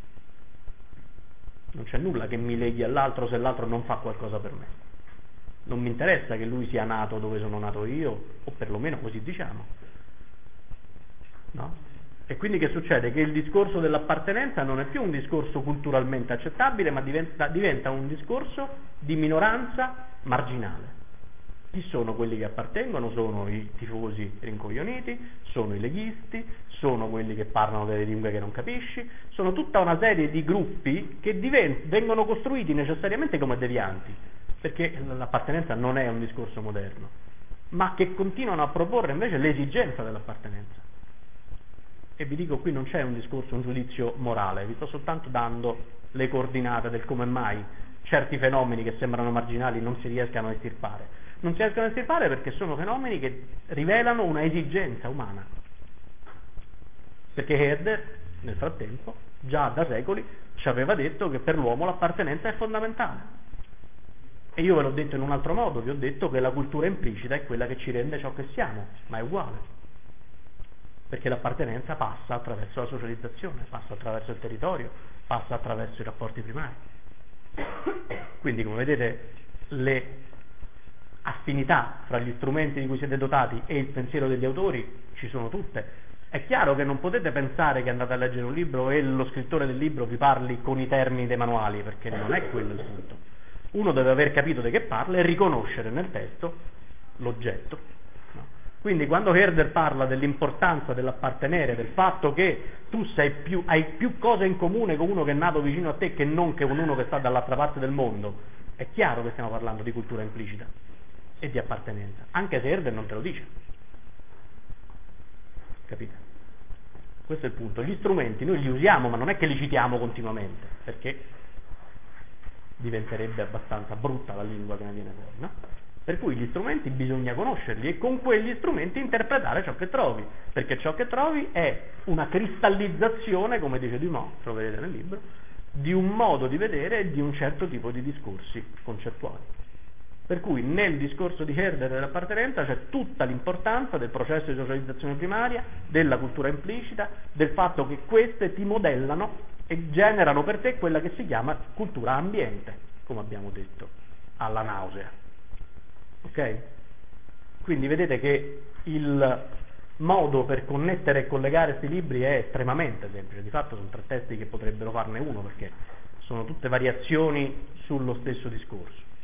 Non c'è nulla che mi leghi all'altro se l'altro non fa qualcosa per me. Non mi interessa che lui sia nato dove sono nato io, o perlomeno così diciamo. No? E quindi che succede? Che il discorso dell'appartenenza non è più un discorso culturalmente accettabile, ma diventa, diventa un discorso di minoranza marginale. Chi sono quelli che appartengono? Sono i tifosi rincoglioniti, sono i leghisti, sono quelli che parlano delle lingue che non capisci, sono tutta una serie di gruppi che divent- vengono costruiti necessariamente come devianti, perché l'appartenenza non è un discorso moderno, ma che continuano a proporre invece l'esigenza dell'appartenenza. E vi dico, qui non c'è un discorso, un giudizio morale, vi sto soltanto dando le coordinate del come mai certi fenomeni che sembrano marginali non si riescano a estirpare. Non si riescono a estirpare perché sono fenomeni che rivelano una esigenza umana. Perché Herder, nel frattempo, già da secoli, ci aveva detto che per l'uomo l'appartenenza è fondamentale. E io ve l'ho detto in un altro modo, vi ho detto che la cultura implicita è quella che ci rende ciò che siamo, ma è uguale. Perché l'appartenenza passa attraverso la socializzazione, passa attraverso il territorio, passa attraverso i rapporti primari. Quindi, come vedete, le affinità fra gli strumenti di cui siete dotati e il pensiero degli autori ci sono tutte. È chiaro che non potete pensare che andate a leggere un libro e lo scrittore del libro vi parli con i termini dei manuali, perché non è quello il punto. Uno deve aver capito di che parla e riconoscere nel testo l'oggetto. Quindi quando Herder parla dell'importanza dell'appartenere, del fatto che tu sei più, hai più cose in comune con uno che è nato vicino a te che non che con uno che sta dall'altra parte del mondo, è chiaro che stiamo parlando di cultura implicita e di appartenenza, anche se Herder non te lo dice. Capite? Questo è il punto. Gli strumenti noi li usiamo, ma non è che li citiamo continuamente, perché diventerebbe abbastanza brutta la lingua che ne viene fuori, no? Per cui gli strumenti bisogna conoscerli e con quegli strumenti interpretare ciò che trovi, perché ciò che trovi è una cristallizzazione, come dice Dumas, lo vedete nel libro, di un modo di vedere e di un certo tipo di discorsi concettuali. Per cui nel discorso di Herder dell'appartenenza c'è tutta l'importanza del processo di socializzazione primaria, della cultura implicita, del fatto che queste ti modellano e generano per te quella che si chiama cultura ambiente, come abbiamo detto, alla nausea. Ok? Quindi vedete che il modo per connettere e collegare questi libri è estremamente semplice. Di fatto sono tre testi che potrebbero farne uno, perché sono tutte variazioni sullo stesso discorso.